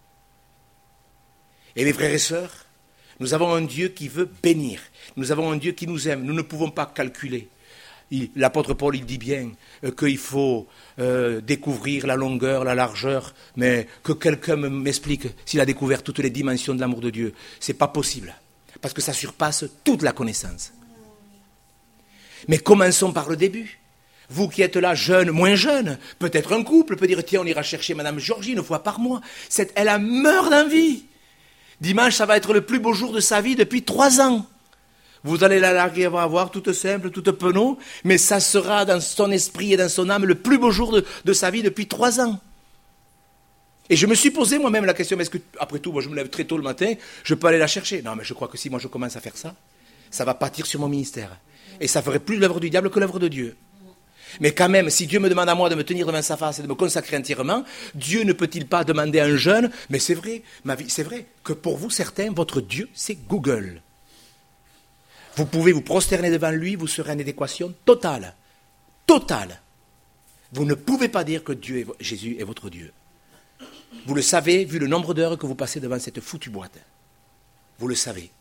Et mes frères et sœurs, nous avons un Dieu qui veut bénir. Nous avons un Dieu qui nous aime. Nous ne pouvons pas calculer. Il, l'apôtre Paul, il dit bien euh, qu'il faut euh, découvrir la longueur, la largeur, mais que quelqu'un m'explique s'il a découvert toutes les dimensions de l'amour de Dieu. Ce n'est pas possible, parce que ça surpasse toute la connaissance. Mais commençons par le début. Vous qui êtes là, jeunes, moins jeunes, peut-être un couple peut dire, tiens, on ira chercher Madame Georgie une fois par mois. Cette, elle a meurt d'envie. Dimanche, ça va être le plus beau jour de sa vie depuis trois ans. Vous allez la larguer, elle va avoir toute simple, toute penaud, mais ça sera dans son esprit et dans son âme le plus beau jour de, de sa vie depuis trois ans. Et je me suis posé moi-même la question, mais est-ce que, après tout, moi je me lève très tôt le matin, je peux aller la chercher? Non, mais je crois que si moi je commence à faire ça, ça va pâtir sur mon ministère. Et ça ferait plus l'œuvre du diable que l'œuvre de Dieu. Mais quand même, si Dieu me demande à moi de me tenir devant sa face et de me consacrer entièrement, Dieu ne peut-il pas demander à un jeune, mais c'est vrai, ma vie, c'est vrai que pour vous certains, votre Dieu, c'est Google. Vous pouvez vous prosterner devant lui, vous serez en adéquation totale. Totale. Vous ne pouvez pas dire que Dieu est, Jésus est votre Dieu. Vous le savez, vu le nombre d'heures que vous passez devant cette foutue boîte. Vous le savez.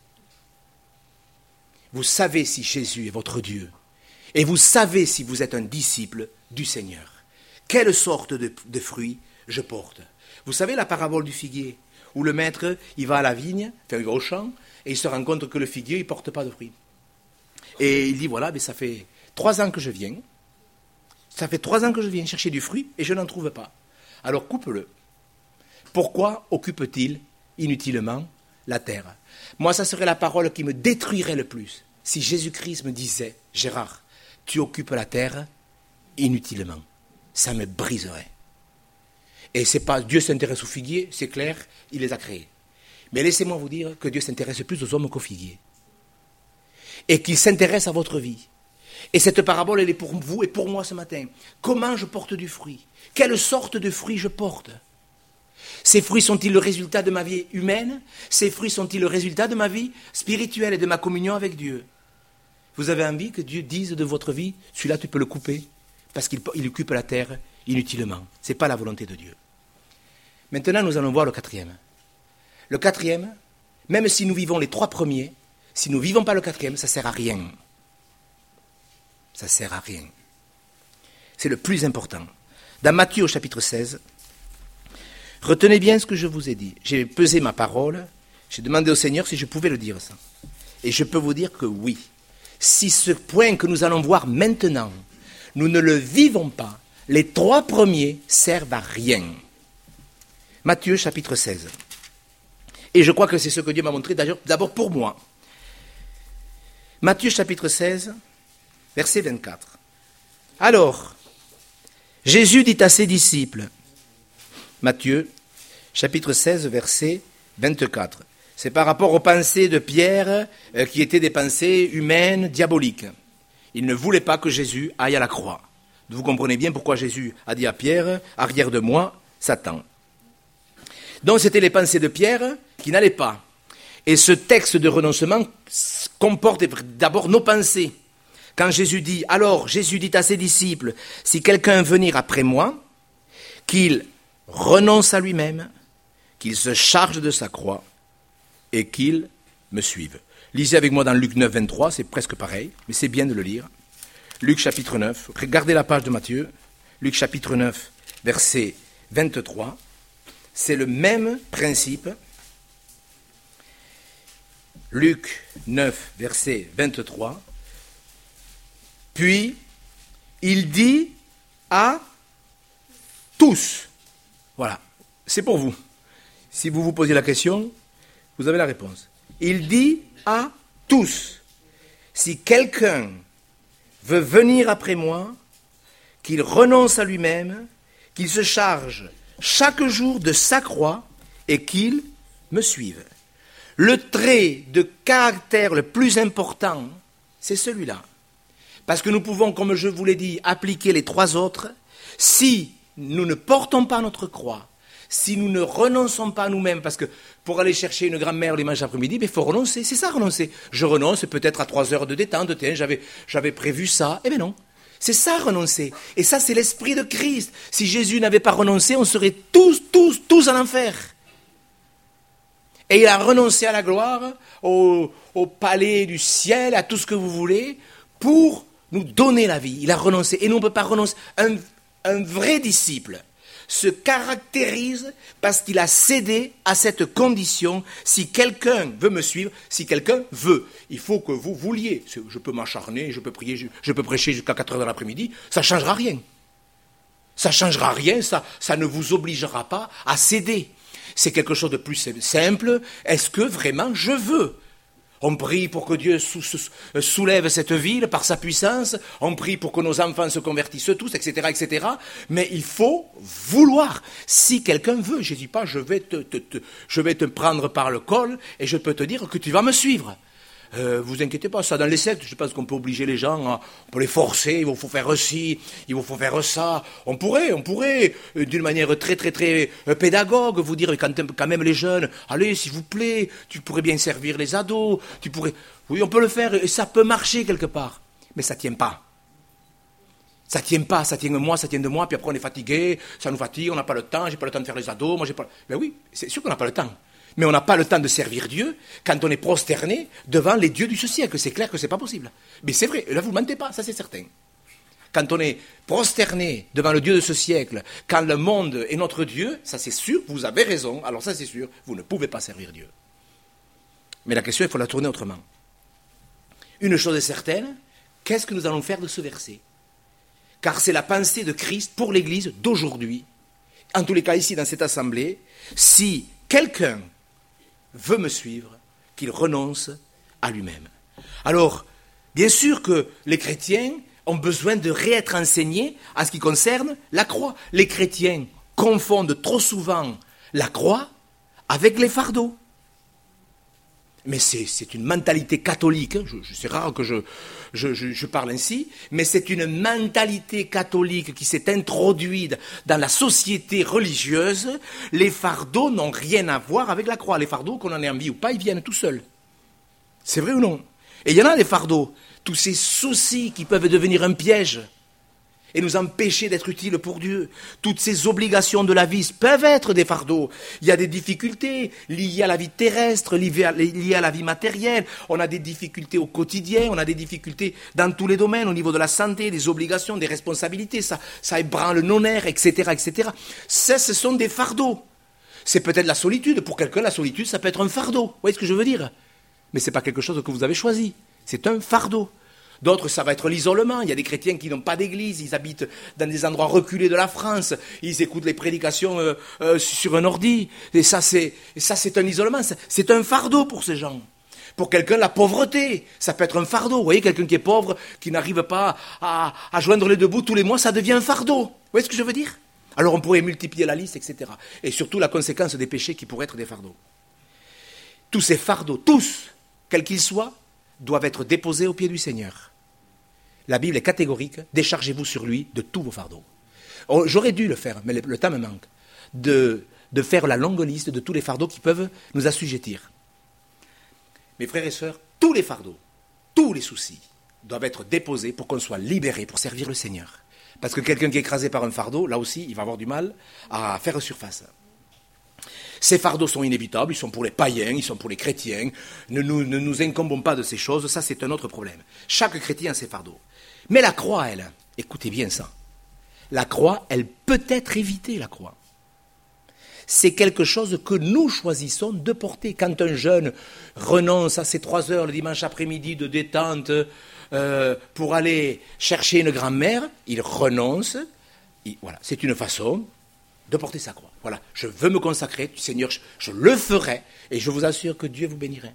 Vous savez si Jésus est votre Dieu. Et vous savez si vous êtes un disciple du Seigneur. Quelle sorte de, de fruits je porte? Vous savez la parabole du figuier, où le maître, il va à la vigne, fait un gros champ, et il se rend compte que le figuier, il ne porte pas de fruits. Et il dit, voilà, mais ça fait trois ans que je viens, ça fait trois ans que je viens chercher du fruit, et je n'en trouve pas. Alors coupe-le. Pourquoi occupe-t-il inutilement la terre? Moi, ça serait la parole qui me détruirait le plus. Si Jésus-Christ me disait, Gérard, tu occupes la terre inutilement, ça me briserait. Et c'est pas, Dieu s'intéresse aux figuiers, c'est clair, il les a créés. Mais laissez-moi vous dire que Dieu s'intéresse plus aux hommes qu'aux figuiers. Et qu'il s'intéresse à votre vie. Et cette parabole, elle est pour vous et pour moi ce matin. Comment je porte du fruit? Quelle sorte de fruit je porte? Ces fruits sont-ils le résultat de ma vie humaine? Ces fruits sont-ils le résultat de ma vie spirituelle et de ma communion avec Dieu? Vous avez envie que Dieu dise de votre vie, celui-là tu peux le couper, parce qu'il il occupe la terre inutilement. Ce n'est pas la volonté de Dieu. Maintenant, nous allons voir le quatrième. Le quatrième, même si nous vivons les trois premiers, si nous ne vivons pas le quatrième, ça ne sert à rien. Ça ne sert à rien. C'est le plus important. Dans Matthieu au chapitre seize, retenez bien ce que je vous ai dit. J'ai pesé ma parole, j'ai demandé au Seigneur si je pouvais le dire ça. Et je peux vous dire que oui. Si ce point que nous allons voir maintenant, nous ne le vivons pas, les trois premiers servent à rien. Matthieu chapitre seize. Et je crois que c'est ce que Dieu m'a montré d'ailleurs, d'abord pour moi. Matthieu chapitre seize, verset vingt-quatre. Alors, Jésus dit à ses disciples, Matthieu chapitre seize, verset vingt-quatre. C'est par rapport aux pensées de Pierre euh, qui étaient des pensées humaines, diaboliques. Il ne voulait pas que Jésus aille à la croix. Vous comprenez bien pourquoi Jésus a dit à Pierre, arrière de moi, Satan. Donc c'était les pensées de Pierre qui n'allaient pas. Et ce texte de renoncement comporte d'abord nos pensées. Quand Jésus dit, alors Jésus dit à ses disciples, si quelqu'un veut venir après moi, qu'il renonce à lui-même, qu'il se charge de sa croix et qu'il me suive. Lisez avec moi dans Luc neuf, vingt-trois, c'est presque pareil, mais c'est bien de le lire. Luc chapitre neuf, regardez la page de Matthieu, Luc chapitre neuf, verset vingt-trois, c'est le même principe. Luc neuf, verset vingt-trois, puis il dit à tous, voilà, c'est pour vous. Si vous vous posez la question, vous avez la réponse. Il dit à tous, si quelqu'un veut venir après moi, qu'il renonce à lui-même, qu'il se charge chaque jour de sa croix et qu'il me suive. Le trait de caractère le plus important, c'est celui-là. Parce que nous pouvons, comme je vous l'ai dit, appliquer les trois autres. Si nous ne portons pas notre croix, si nous ne renonçons pas à nous-mêmes, parce que pour aller chercher une grand-mère le dimanche après-midi, il faut renoncer, c'est ça renoncer. Je renonce peut-être à trois heures de détente, tiens, j'avais, j'avais prévu ça, eh bien non. C'est ça renoncer. Et ça, c'est l'esprit de Christ. Si Jésus n'avait pas renoncé, on serait tous, tous, tous en enfer. Et il a renoncé à la gloire, au, au palais du ciel, à tout ce que vous voulez, pour nous donner la vie. Il a renoncé. Et nous, on ne peut pas renoncer. Un, un vrai disciple se caractérise parce qu'il a cédé à cette condition. Si quelqu'un veut me suivre, si quelqu'un veut, il faut que vous vouliez. Je peux m'acharner, je peux prier, je peux prêcher jusqu'à quatre heures de l'après-midi, ça ne changera rien. Ça ne changera rien, ça, ça ne vous obligera pas à céder. C'est quelque chose de plus simple. Est-ce que vraiment je veux ? On prie pour que Dieu sou- sou- soulève cette ville par sa puissance. On prie pour que nos enfants se convertissent tous, et cetera, et cetera. Mais il faut vouloir. Si quelqu'un veut, je ne dis pas je vais te, te, te, je vais te prendre par le col et je peux te dire que tu vas me suivre. Euh, vous inquiétez pas, ça dans les sectes, je pense qu'on peut obliger les gens, à, on peut les forcer, il vous faut faire ci, il vous faut faire ça. On pourrait, on pourrait, euh, d'une manière très très très euh, pédagogue, vous dire quand, quand même les jeunes, allez s'il vous plaît, tu pourrais bien servir les ados, tu pourrais, oui on peut le faire et ça peut marcher quelque part, mais ça tient pas. Ça tient pas, ça tient de moi, ça tient de moi, puis après on est fatigué, ça nous fatigue, on n'a pas le temps, j'ai pas le temps de faire les ados, moi j'ai pas. Ben oui, c'est sûr qu'on n'a pas le temps. Mais on n'a pas le temps de servir Dieu quand on est prosterné devant les dieux du ce siècle. C'est clair que ce n'est pas possible. Mais c'est vrai, là vous ne mentez pas, ça c'est certain. Quand on est prosterné devant le Dieu de ce siècle, quand le monde est notre Dieu, ça c'est sûr, vous avez raison, alors ça c'est sûr, vous ne pouvez pas servir Dieu. Mais la question, il faut la tourner autrement. Une chose est certaine, qu'est-ce que nous allons faire de ce verset ? Car c'est la pensée de Christ pour l'Église d'aujourd'hui, en tous les cas ici dans cette assemblée, si quelqu'un veut me suivre, qu'il renonce à lui-même. Alors, bien sûr que les chrétiens ont besoin de réêtre enseignés à ce qui concerne la croix. Les chrétiens confondent trop souvent la croix avec les fardeaux. Mais c'est, c'est une mentalité catholique, je, je, c'est rare que je, je, je, je parle ainsi, mais c'est une mentalité catholique qui s'est introduite dans la société religieuse. Les fardeaux n'ont rien à voir avec la croix. Les fardeaux, qu'on en ait envie ou pas, ils viennent tout seuls. C'est vrai ou non ? Et il y en a des fardeaux, tous ces soucis qui peuvent devenir un piège et nous empêcher d'être utiles pour Dieu. Toutes ces obligations de la vie peuvent être des fardeaux. Il y a des difficultés liées à la vie terrestre, liées à, liées à la vie matérielle. On a des difficultés au quotidien, on a des difficultés dans tous les domaines, au niveau de la santé, des obligations, des responsabilités. Ça, ça ébranle nos nerfs, et cetera, et cetera. Ça, ce sont des fardeaux. C'est peut-être la solitude. Pour quelqu'un, la solitude, ça peut être un fardeau. Vous voyez ce que je veux dire? Mais ce n'est pas quelque chose que vous avez choisi. C'est un fardeau. D'autres, ça va être l'isolement. Il y a des chrétiens qui n'ont pas d'église, ils habitent dans des endroits reculés de la France, ils écoutent les prédications euh, euh, sur un ordi. Et ça, c'est, et ça, c'est un isolement, c'est un fardeau pour ces gens. Pour quelqu'un, la pauvreté, ça peut être un fardeau. Vous voyez, quelqu'un qui est pauvre, qui n'arrive pas à, à joindre les deux bouts tous les mois, ça devient un fardeau. Vous voyez ce que je veux dire? Alors on pourrait multiplier la liste, et cetera. Et surtout la conséquence des péchés qui pourraient être des fardeaux. Tous ces fardeaux, tous, quels qu'ils soient, doivent être déposés aux pieds du Seigneur. La Bible est catégorique, déchargez-vous sur lui de tous vos fardeaux. Oh, j'aurais dû le faire, mais le, le temps me manque, de, de faire la longue liste de tous les fardeaux qui peuvent nous assujettir. Mes frères et sœurs, tous les fardeaux, tous les soucis doivent être déposés pour qu'on soit libéré pour servir le Seigneur. Parce que quelqu'un qui est écrasé par un fardeau, là aussi, il va avoir du mal à faire surface. Ces fardeaux sont inévitables, ils sont pour les païens, ils sont pour les chrétiens. Ne nous, ne nous incombons pas de ces choses, ça c'est un autre problème. Chaque chrétien a ses fardeaux. Mais la croix, elle, écoutez bien ça, la croix, elle peut être évitée, la croix. C'est quelque chose que nous choisissons de porter. Quand un jeune renonce à ses trois heures le dimanche après-midi de détente euh, pour aller chercher une grand-mère, il renonce, et voilà, c'est une façon de porter sa croix. Voilà, je veux me consacrer, Seigneur, je, je le ferai, et je vous assure que Dieu vous bénira.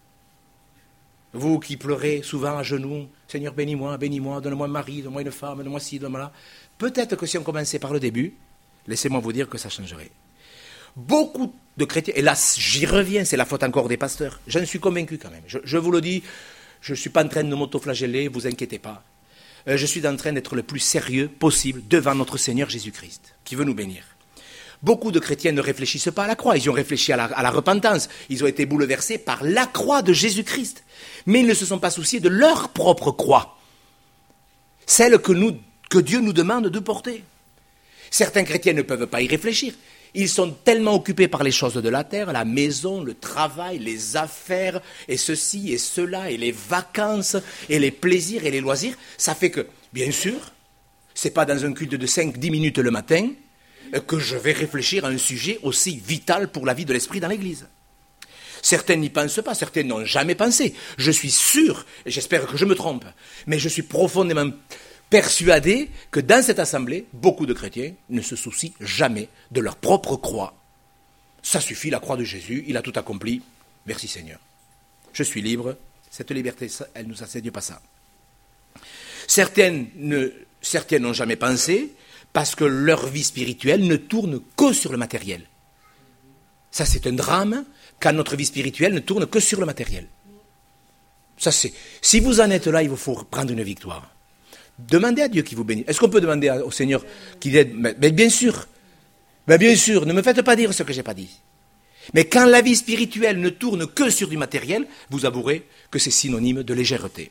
Vous qui pleurez souvent à genoux, Seigneur, bénis-moi, bénis-moi, donne-moi un mari, donne-moi une femme, donne-moi ci, donne-moi là. Peut-être que si on commençait par le début, laissez-moi vous dire que ça changerait. Beaucoup de chrétiens, et là j'y reviens, c'est la faute encore des pasteurs, j'en suis convaincu quand même. Je, je vous le dis, je ne suis pas en train de m'autoflageller, vous inquiétez pas. Euh, je suis en train d'être le plus sérieux possible devant notre Seigneur Jésus-Christ, qui veut nous bénir. Beaucoup de chrétiens ne réfléchissent pas à la croix, ils ont réfléchi à la, à la repentance, ils ont été bouleversés par la croix de Jésus-Christ. Mais ils ne se sont pas souciés de leur propre croix, celle que, nous, que Dieu nous demande de porter. Certains chrétiens ne peuvent pas y réfléchir. Ils sont tellement occupés par les choses de la terre, la maison, le travail, les affaires, et ceci et cela, et les vacances, et les plaisirs et les loisirs. Ça fait que, bien sûr, ce n'est pas dans un culte de cinq à dix minutes le matin que je vais réfléchir à un sujet aussi vital pour la vie de l'esprit dans l'Église. Certains n'y pensent pas, certains n'ont jamais pensé. Je suis sûr, et j'espère que je me trompe, mais je suis profondément persuadé que dans cette assemblée, beaucoup de chrétiens ne se soucient jamais de leur propre croix. Ça suffit, la croix de Jésus, il a tout accompli. Merci Seigneur. Je suis libre, cette liberté, elle ne nous enseigne pas ça. Certaines ne, certaines n'ont jamais pensé, parce que leur vie spirituelle ne tourne que sur le matériel. Ça, c'est un drame, quand notre vie spirituelle ne tourne que sur le matériel. Ça, c'est, si vous en êtes là, il vous faut prendre une victoire. Demandez à Dieu qu'il vous bénisse. Est-ce qu'on peut demander au Seigneur qu'il aide? Mais, mais bien sûr. Mais bien sûr, ne me faites pas dire ce que je n'ai pas dit. Mais quand la vie spirituelle ne tourne que sur du matériel, vous avouerez que c'est synonyme de légèreté.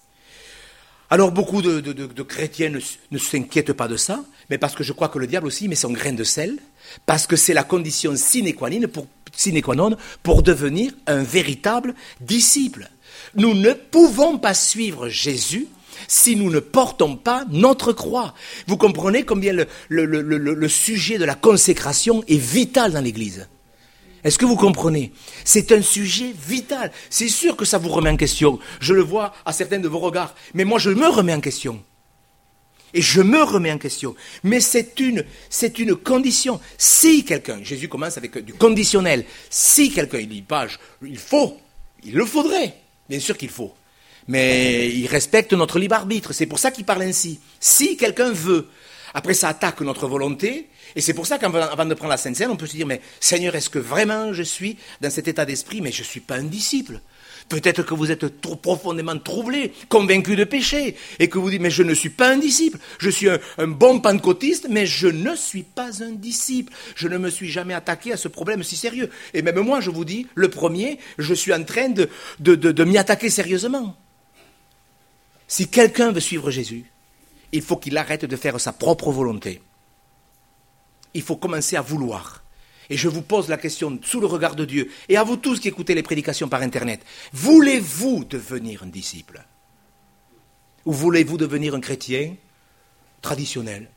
Alors beaucoup de, de, de, de chrétiens ne, ne s'inquiètent pas de ça, mais parce que je crois que le diable aussi met son grain de sel, parce que c'est la condition sine qua non pour, sine qua non pour devenir un véritable disciple. Nous ne pouvons pas suivre Jésus si nous ne portons pas notre croix. Vous comprenez combien le, le, le, le, le sujet de la consécration est vital dans l'Église. Est-ce que vous comprenez? C'est un sujet vital. C'est sûr que ça vous remet en question. Je le vois à certains de vos regards. Mais moi, je me remets en question. Et je me remets en question. Mais c'est une, c'est une condition. Si quelqu'un, Jésus commence avec du conditionnel, si quelqu'un, il dit pas, il faut, il le faudrait. Bien sûr qu'il faut. Mais il respecte notre libre arbitre. C'est pour ça qu'il parle ainsi. Si quelqu'un veut, après ça attaque notre volonté. Et c'est pour ça qu'avant de prendre la Sainte Seine, on peut se dire, mais Seigneur, est-ce que vraiment je suis dans cet état d'esprit? Mais je ne suis pas un disciple. Peut-être que vous êtes trop profondément troublé, convaincu de péché, et que vous dites, mais je ne suis pas un disciple, je suis un, un bon pentecôtiste, mais je ne suis pas un disciple. Je ne me suis jamais attaqué à ce problème si sérieux. Et même moi, je vous dis, le premier, je suis en train de, de, de, de m'y attaquer sérieusement. Si quelqu'un veut suivre Jésus, il faut qu'il arrête de faire sa propre volonté. Il faut commencer à vouloir. Et je vous pose la question sous le regard de Dieu, et à vous tous qui écoutez les prédications par Internet, voulez-vous devenir un disciple? Ou voulez-vous devenir un chrétien traditionnel?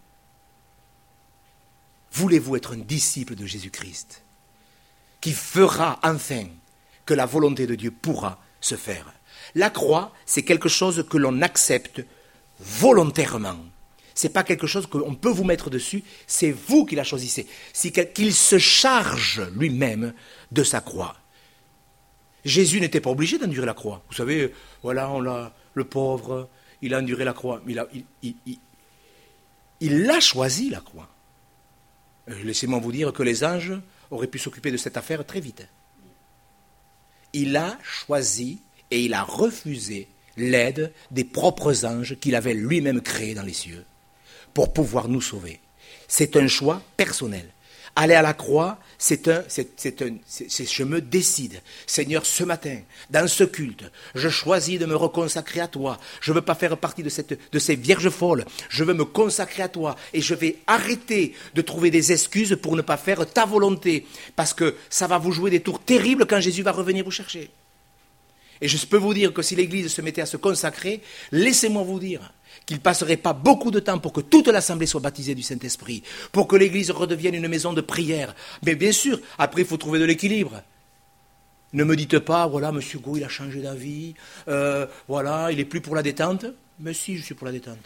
Voulez-vous être un disciple de Jésus-Christ, qui fera enfin que la volonté de Dieu pourra se faire? La croix, c'est quelque chose que l'on accepte volontairement. Ce n'est pas quelque chose qu'on peut vous mettre dessus, c'est vous qui la choisissez. C'est qu'il se charge lui-même de sa croix. Jésus n'était pas obligé d'endurer la croix. Vous savez, voilà, on l'a, le pauvre, il a enduré la croix. Il a, il, il, il, il l'a choisi, la croix. Laissez-moi vous dire que les anges auraient pu s'occuper de cette affaire très vite. Il a choisi et il a refusé l'aide des propres anges qu'il avait lui-même créés dans les cieux pour pouvoir nous sauver. C'est un choix personnel. Aller à la croix, c'est un, c'est, c'est un, c'est, c'est, je me décide. Seigneur, ce matin, dans ce culte, je choisis de me reconsacrer à toi. Je ne veux pas faire partie de, cette, de ces vierges folles. Je veux me consacrer à toi et je vais arrêter de trouver des excuses pour ne pas faire ta volonté. Parce que ça va vous jouer des tours terribles quand Jésus va revenir vous chercher. Et je peux vous dire que si l'Église se mettait à se consacrer, laissez-moi vous dire qu'il ne passerait pas beaucoup de temps pour que toute l'Assemblée soit baptisée du Saint-Esprit, pour que l'Église redevienne une maison de prière. Mais bien sûr, après il faut trouver de l'équilibre. Ne me dites pas, voilà, M. Gou, il a changé d'avis, euh, voilà, il n'est plus pour la détente. Mais si, je suis pour la détente.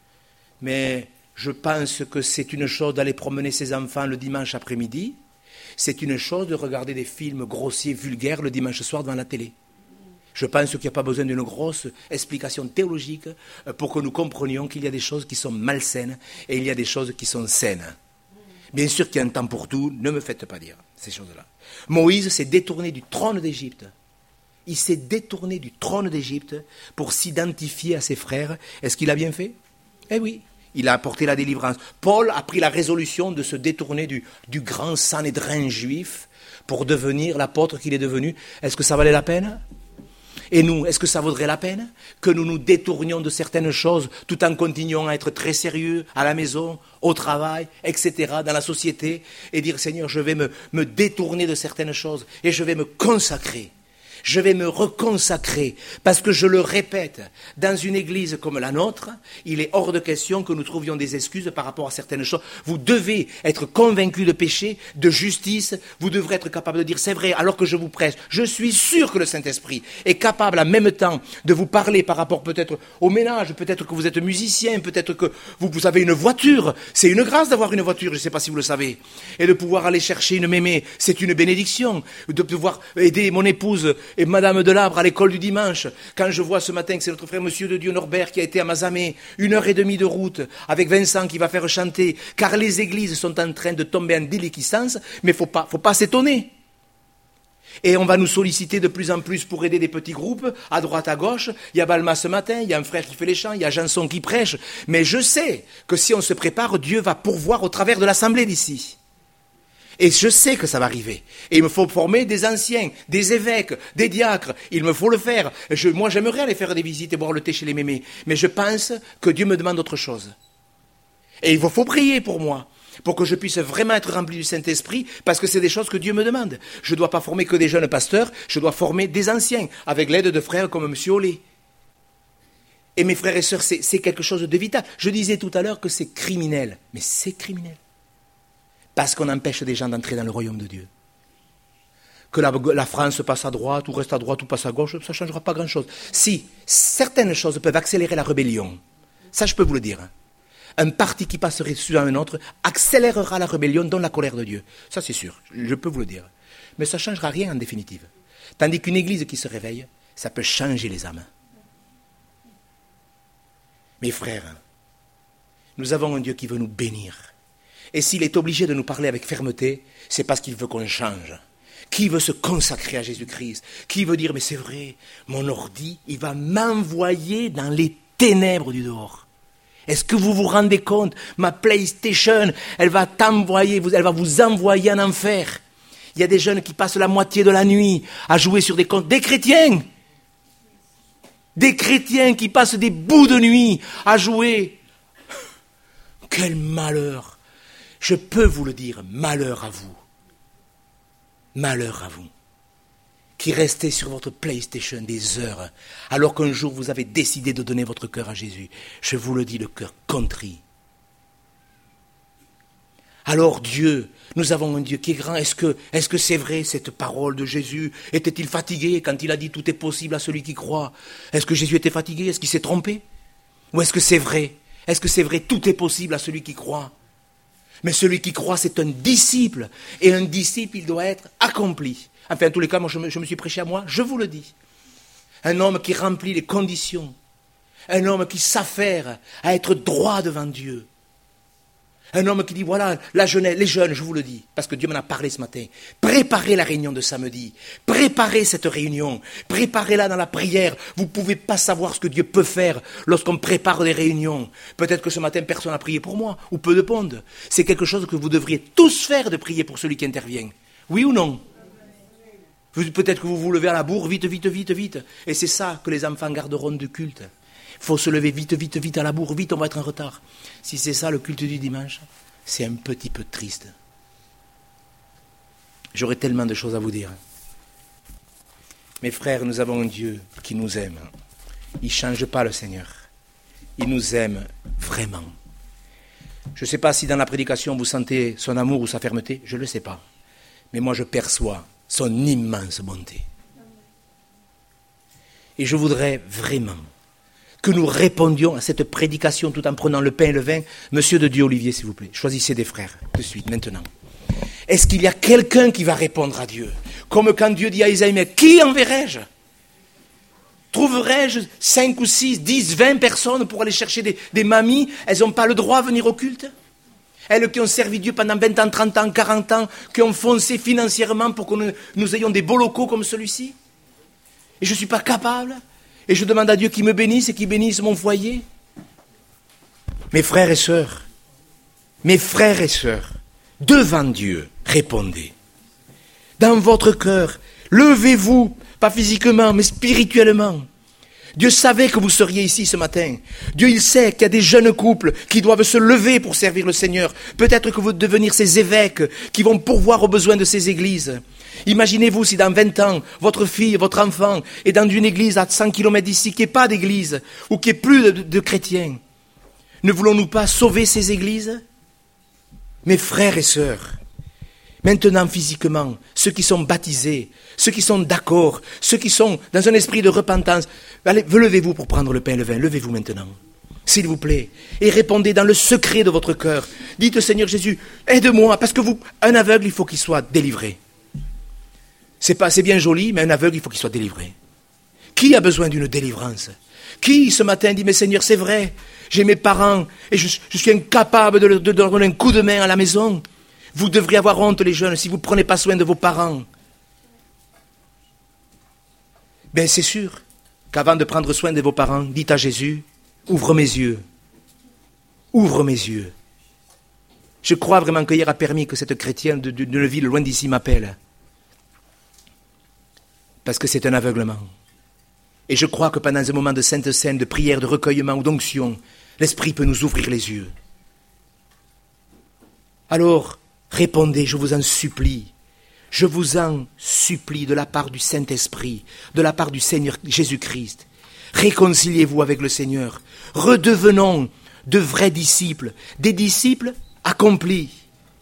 Mais je pense que c'est une chose d'aller promener ses enfants le dimanche après-midi, c'est une chose de regarder des films grossiers, vulgaires le dimanche soir devant la télé. Je pense qu'il n'y a pas besoin d'une grosse explication théologique pour que nous comprenions qu'il y a des choses qui sont malsaines et il y a des choses qui sont saines. Bien sûr qu'il y a un temps pour tout, ne me faites pas dire ces choses-là. Moïse s'est détourné du trône d'Égypte. Il s'est détourné du trône d'Égypte pour s'identifier à ses frères. Est-ce qu'il a bien fait? Eh oui, il a apporté la délivrance. Paul a pris la résolution de se détourner du, du grand Sanhédrin juif pour devenir l'apôtre qu'il est devenu. Est-ce que ça valait la peine? Et nous, est-ce que ça vaudrait la peine que nous nous détournions de certaines choses tout en continuant à être très sérieux à la maison, au travail, et cetera, dans la société, et dire, Seigneur, je vais me, me détourner de certaines choses et je vais me consacrer. Je vais me reconsacrer, parce que je le répète, dans une église comme la nôtre, il est hors de question que nous trouvions des excuses par rapport à certaines choses. Vous devez être convaincu de péché, de justice, vous devrez être capable de dire, c'est vrai, alors que je vous prêche, je suis sûr que le Saint-Esprit est capable en même temps de vous parler par rapport peut-être au ménage, peut-être que vous êtes musicien, peut-être que vous, vous avez une voiture, c'est une grâce d'avoir une voiture, je ne sais pas si vous le savez, et de pouvoir aller chercher une mémé, c'est une bénédiction, de pouvoir aider mon épouse et Madame Delabre à l'école du dimanche, quand je vois ce matin que c'est notre frère Monsieur de Dieu Norbert qui a été à Mazamet, une heure et demie de route, avec Vincent qui va faire chanter, car les églises sont en train de tomber en déliquescence, mais il ne faut pas, faut pas s'étonner. Et on va nous solliciter de plus en plus pour aider des petits groupes, à droite, à gauche. Il y a Balma ce matin, il y a un frère qui fait les chants, il y a Janson qui prêche. Mais je sais que si on se prépare, Dieu va pourvoir au travers de l'assemblée d'ici. Et je sais que ça va arriver. Et il me faut former des anciens, des évêques, des diacres. Il me faut le faire. Je, moi, j'aimerais aller faire des visites et boire le thé chez les mémés. Mais je pense que Dieu me demande autre chose. Et il faut prier pour moi, pour que je puisse vraiment être rempli du Saint-Esprit, parce que c'est des choses que Dieu me demande. Je ne dois pas former que des jeunes pasteurs, je dois former des anciens, avec l'aide de frères comme M. Olé. Et mes frères et sœurs, c'est, c'est quelque chose de vital. Je disais tout à l'heure que c'est criminel. Mais c'est criminel. Parce qu'on empêche des gens d'entrer dans le royaume de Dieu. Que la, la France passe à droite, ou reste à droite, ou passe à gauche, ça ne changera pas grand-chose. Si certaines choses peuvent accélérer la rébellion, ça je peux vous le dire. Un parti qui passerait sur un autre accélérera la rébellion, dont la colère de Dieu. Ça c'est sûr, je peux vous le dire. Mais ça ne changera rien en définitive. Tandis qu'une église qui se réveille, ça peut changer les âmes. Mes frères, nous avons un Dieu qui veut nous bénir. Et s'il est obligé de nous parler avec fermeté, c'est parce qu'il veut qu'on change. Qui veut se consacrer à Jésus-Christ? Qui veut dire, mais c'est vrai, mon ordi, il va m'envoyer dans les ténèbres du dehors. Est-ce que vous vous rendez compte? Ma PlayStation, elle va t'envoyer, elle va vous envoyer en enfer. Il y a des jeunes qui passent la moitié de la nuit à jouer sur des comptes. Des chrétiens! Des chrétiens qui passent des bouts de nuit à jouer. Quel malheur! Je peux vous le dire, malheur à vous. Malheur à vous, qui restez sur votre PlayStation des heures, alors qu'un jour vous avez décidé de donner votre cœur à Jésus. Je vous le dis, le cœur contrit. Alors Dieu, nous avons un Dieu qui est grand. Est-ce que, est-ce que c'est vrai cette parole de Jésus? Était-il fatigué quand il a dit tout est possible à celui qui croit? Est-ce que Jésus était fatigué? Est-ce qu'il s'est trompé? Ou est-ce que c'est vrai? Est-ce que c'est vrai? Tout est possible à celui qui croit. Mais celui qui croit, c'est un disciple. Et un disciple, il doit être accompli. Enfin, en tous les cas, moi, je me, je me suis prêché à moi, je vous le dis. Un homme qui remplit les conditions. Un homme qui s'affaire à être droit devant Dieu. Un homme qui dit, voilà, la jeunesse, les jeunes, je vous le dis, parce que Dieu m'en a parlé ce matin. Préparez la réunion de samedi. Préparez cette réunion. Préparez-la dans la prière. Vous ne pouvez pas savoir ce que Dieu peut faire lorsqu'on prépare des réunions. Peut-être que ce matin, personne n'a prié pour moi, ou peu de monde. C'est quelque chose que vous devriez tous faire, de prier pour celui qui intervient. Oui ou non? Peut-être que vous vous levez à la bourre, vite, vite, vite, vite. Et c'est ça que les enfants garderont de culte. Il faut se lever vite, vite, vite à la bourre, vite, on va être en retard. Si c'est ça le culte du dimanche, c'est un petit peu triste. J'aurais tellement de choses à vous dire. Mes frères, nous avons un Dieu qui nous aime. Il ne change pas, le Seigneur. Il nous aime vraiment. Je ne sais pas si dans la prédication vous sentez son amour ou sa fermeté, je ne le sais pas. Mais moi je perçois son immense bonté. Et je voudrais vraiment que nous répondions à cette prédication tout en prenant le pain et le vin. Monsieur de Dieu, Olivier, s'il vous plaît, choisissez des frères, de suite, maintenant. Est-ce qu'il y a quelqu'un qui va répondre à Dieu? Comme quand Dieu dit à Isaïe, mais qui enverrai-je? Trouverai-je cinq ou six, dix, vingt personnes pour aller chercher des, des mamies? Elles n'ont pas le droit à venir au culte? Elles qui ont servi Dieu pendant vingt ans, trente ans, quarante ans, qui ont foncé financièrement pour que nous, nous ayons des beaux locaux comme celui-ci? Et je ne suis pas capable? Et je demande à Dieu qu'il me bénisse et qu'il bénisse mon foyer. Mes frères et sœurs, mes frères et sœurs, devant Dieu, répondez. Dans votre cœur, levez-vous, pas physiquement, mais spirituellement. Dieu savait que vous seriez ici ce matin. Dieu, il sait qu'il y a des jeunes couples qui doivent se lever pour servir le Seigneur. Peut-être que vous devez devenir ces évêques qui vont pourvoir aux besoins de ces églises. Imaginez-vous si dans vingt ans, votre fille, votre enfant est dans une église à cent kilomètres d'ici, qui n'est pas d'église, ou qui n'est plus de, de chrétiens. Ne voulons-nous pas sauver ces églises? Mes frères et sœurs, maintenant physiquement, ceux qui sont baptisés, ceux qui sont d'accord, ceux qui sont dans un esprit de repentance, allez, levez-vous pour prendre le pain et le vin, levez-vous maintenant, s'il vous plaît, et répondez dans le secret de votre cœur. Dites, Seigneur Jésus, aide-moi, parce que vous, un aveugle, il faut qu'il soit délivré. C'est pas, c'est bien joli, mais un aveugle, il faut qu'il soit délivré. Qui a besoin d'une délivrance? Qui, ce matin, dit, mais Seigneur, c'est vrai, j'ai mes parents, et je, je suis incapable de leur de donner un coup de main à la maison. Vous devriez avoir honte, les jeunes, si vous ne prenez pas soin de vos parents. Bien, c'est sûr qu'avant de prendre soin de vos parents, dites à Jésus, ouvre mes yeux. Ouvre mes yeux. Je crois vraiment qu'hier a permis que cette chrétienne d'une ville loin d'ici m'appelle. Parce que c'est un aveuglement. Et je crois que pendant un moment de sainte scène, de prière, de recueillement ou d'onction, l'Esprit peut nous ouvrir les yeux. Alors, répondez, je vous en supplie. Je vous en supplie de la part du Saint-Esprit, de la part du Seigneur Jésus-Christ. Réconciliez-vous avec le Seigneur. Redevenons de vrais disciples, des disciples accomplis.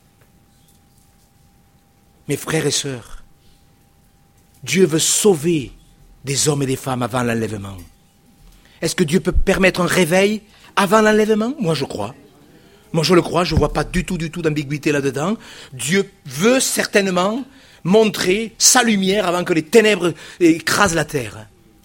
Mes frères et sœurs, Dieu veut sauver des hommes et des femmes avant l'enlèvement. Est-ce que Dieu peut permettre un réveil avant l'enlèvement? Moi, je crois. Moi, je le crois, je ne vois pas du tout, du tout d'ambiguïté là-dedans. Dieu veut certainement montrer sa lumière avant que les ténèbres écrasent la terre.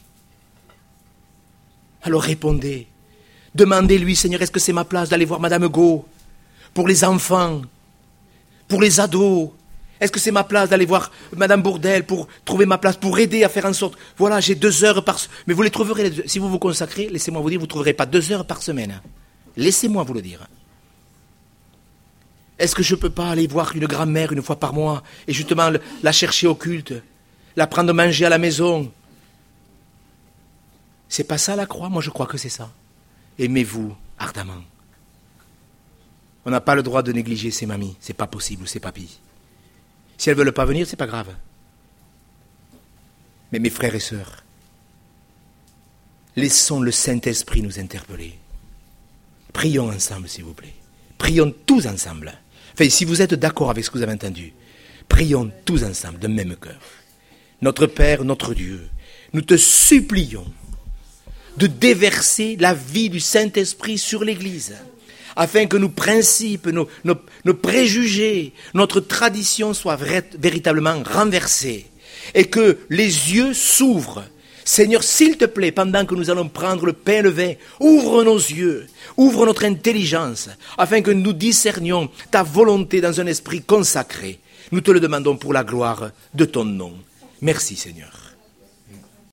Alors répondez. Demandez-lui, Seigneur, est-ce que c'est ma place d'aller voir Madame Go? Pour les enfants, pour les ados. Est-ce que c'est ma place d'aller voir Madame Bourdelle pour trouver ma place, pour aider à faire en sorte, voilà, j'ai deux heures par semaine. Mais vous les trouverez, si vous vous consacrez, laissez-moi vous dire, vous ne trouverez pas deux heures par semaine. Laissez-moi vous le dire. Est-ce que je ne peux pas aller voir une grand-mère une fois par mois et justement la chercher au culte, la prendre à manger à la maison? C'est pas ça la croix? Moi je crois que c'est ça. Aimez-vous ardemment. On n'a pas le droit de négliger ses mamies, c'est pas possible, ou ses papis. Si elles ne veulent pas venir, c'est pas grave. Mais mes frères et sœurs, laissons le Saint-Esprit nous interpeller. Prions ensemble, s'il vous plaît. Prions tous ensemble. Enfin, si vous êtes d'accord avec ce que vous avez entendu, prions tous ensemble, d'un même cœur. Notre Père, notre Dieu, nous te supplions de déverser la vie du Saint-Esprit sur l'Église, afin que nos principes, nos, nos, nos préjugés, notre tradition soient vrai, véritablement renversés, et que les yeux s'ouvrent. Seigneur, s'il te plaît, pendant que nous allons prendre le pain et le vin, ouvre nos yeux, ouvre notre intelligence, afin que nous discernions ta volonté dans un esprit consacré. Nous te le demandons pour la gloire de ton nom. Merci, Seigneur.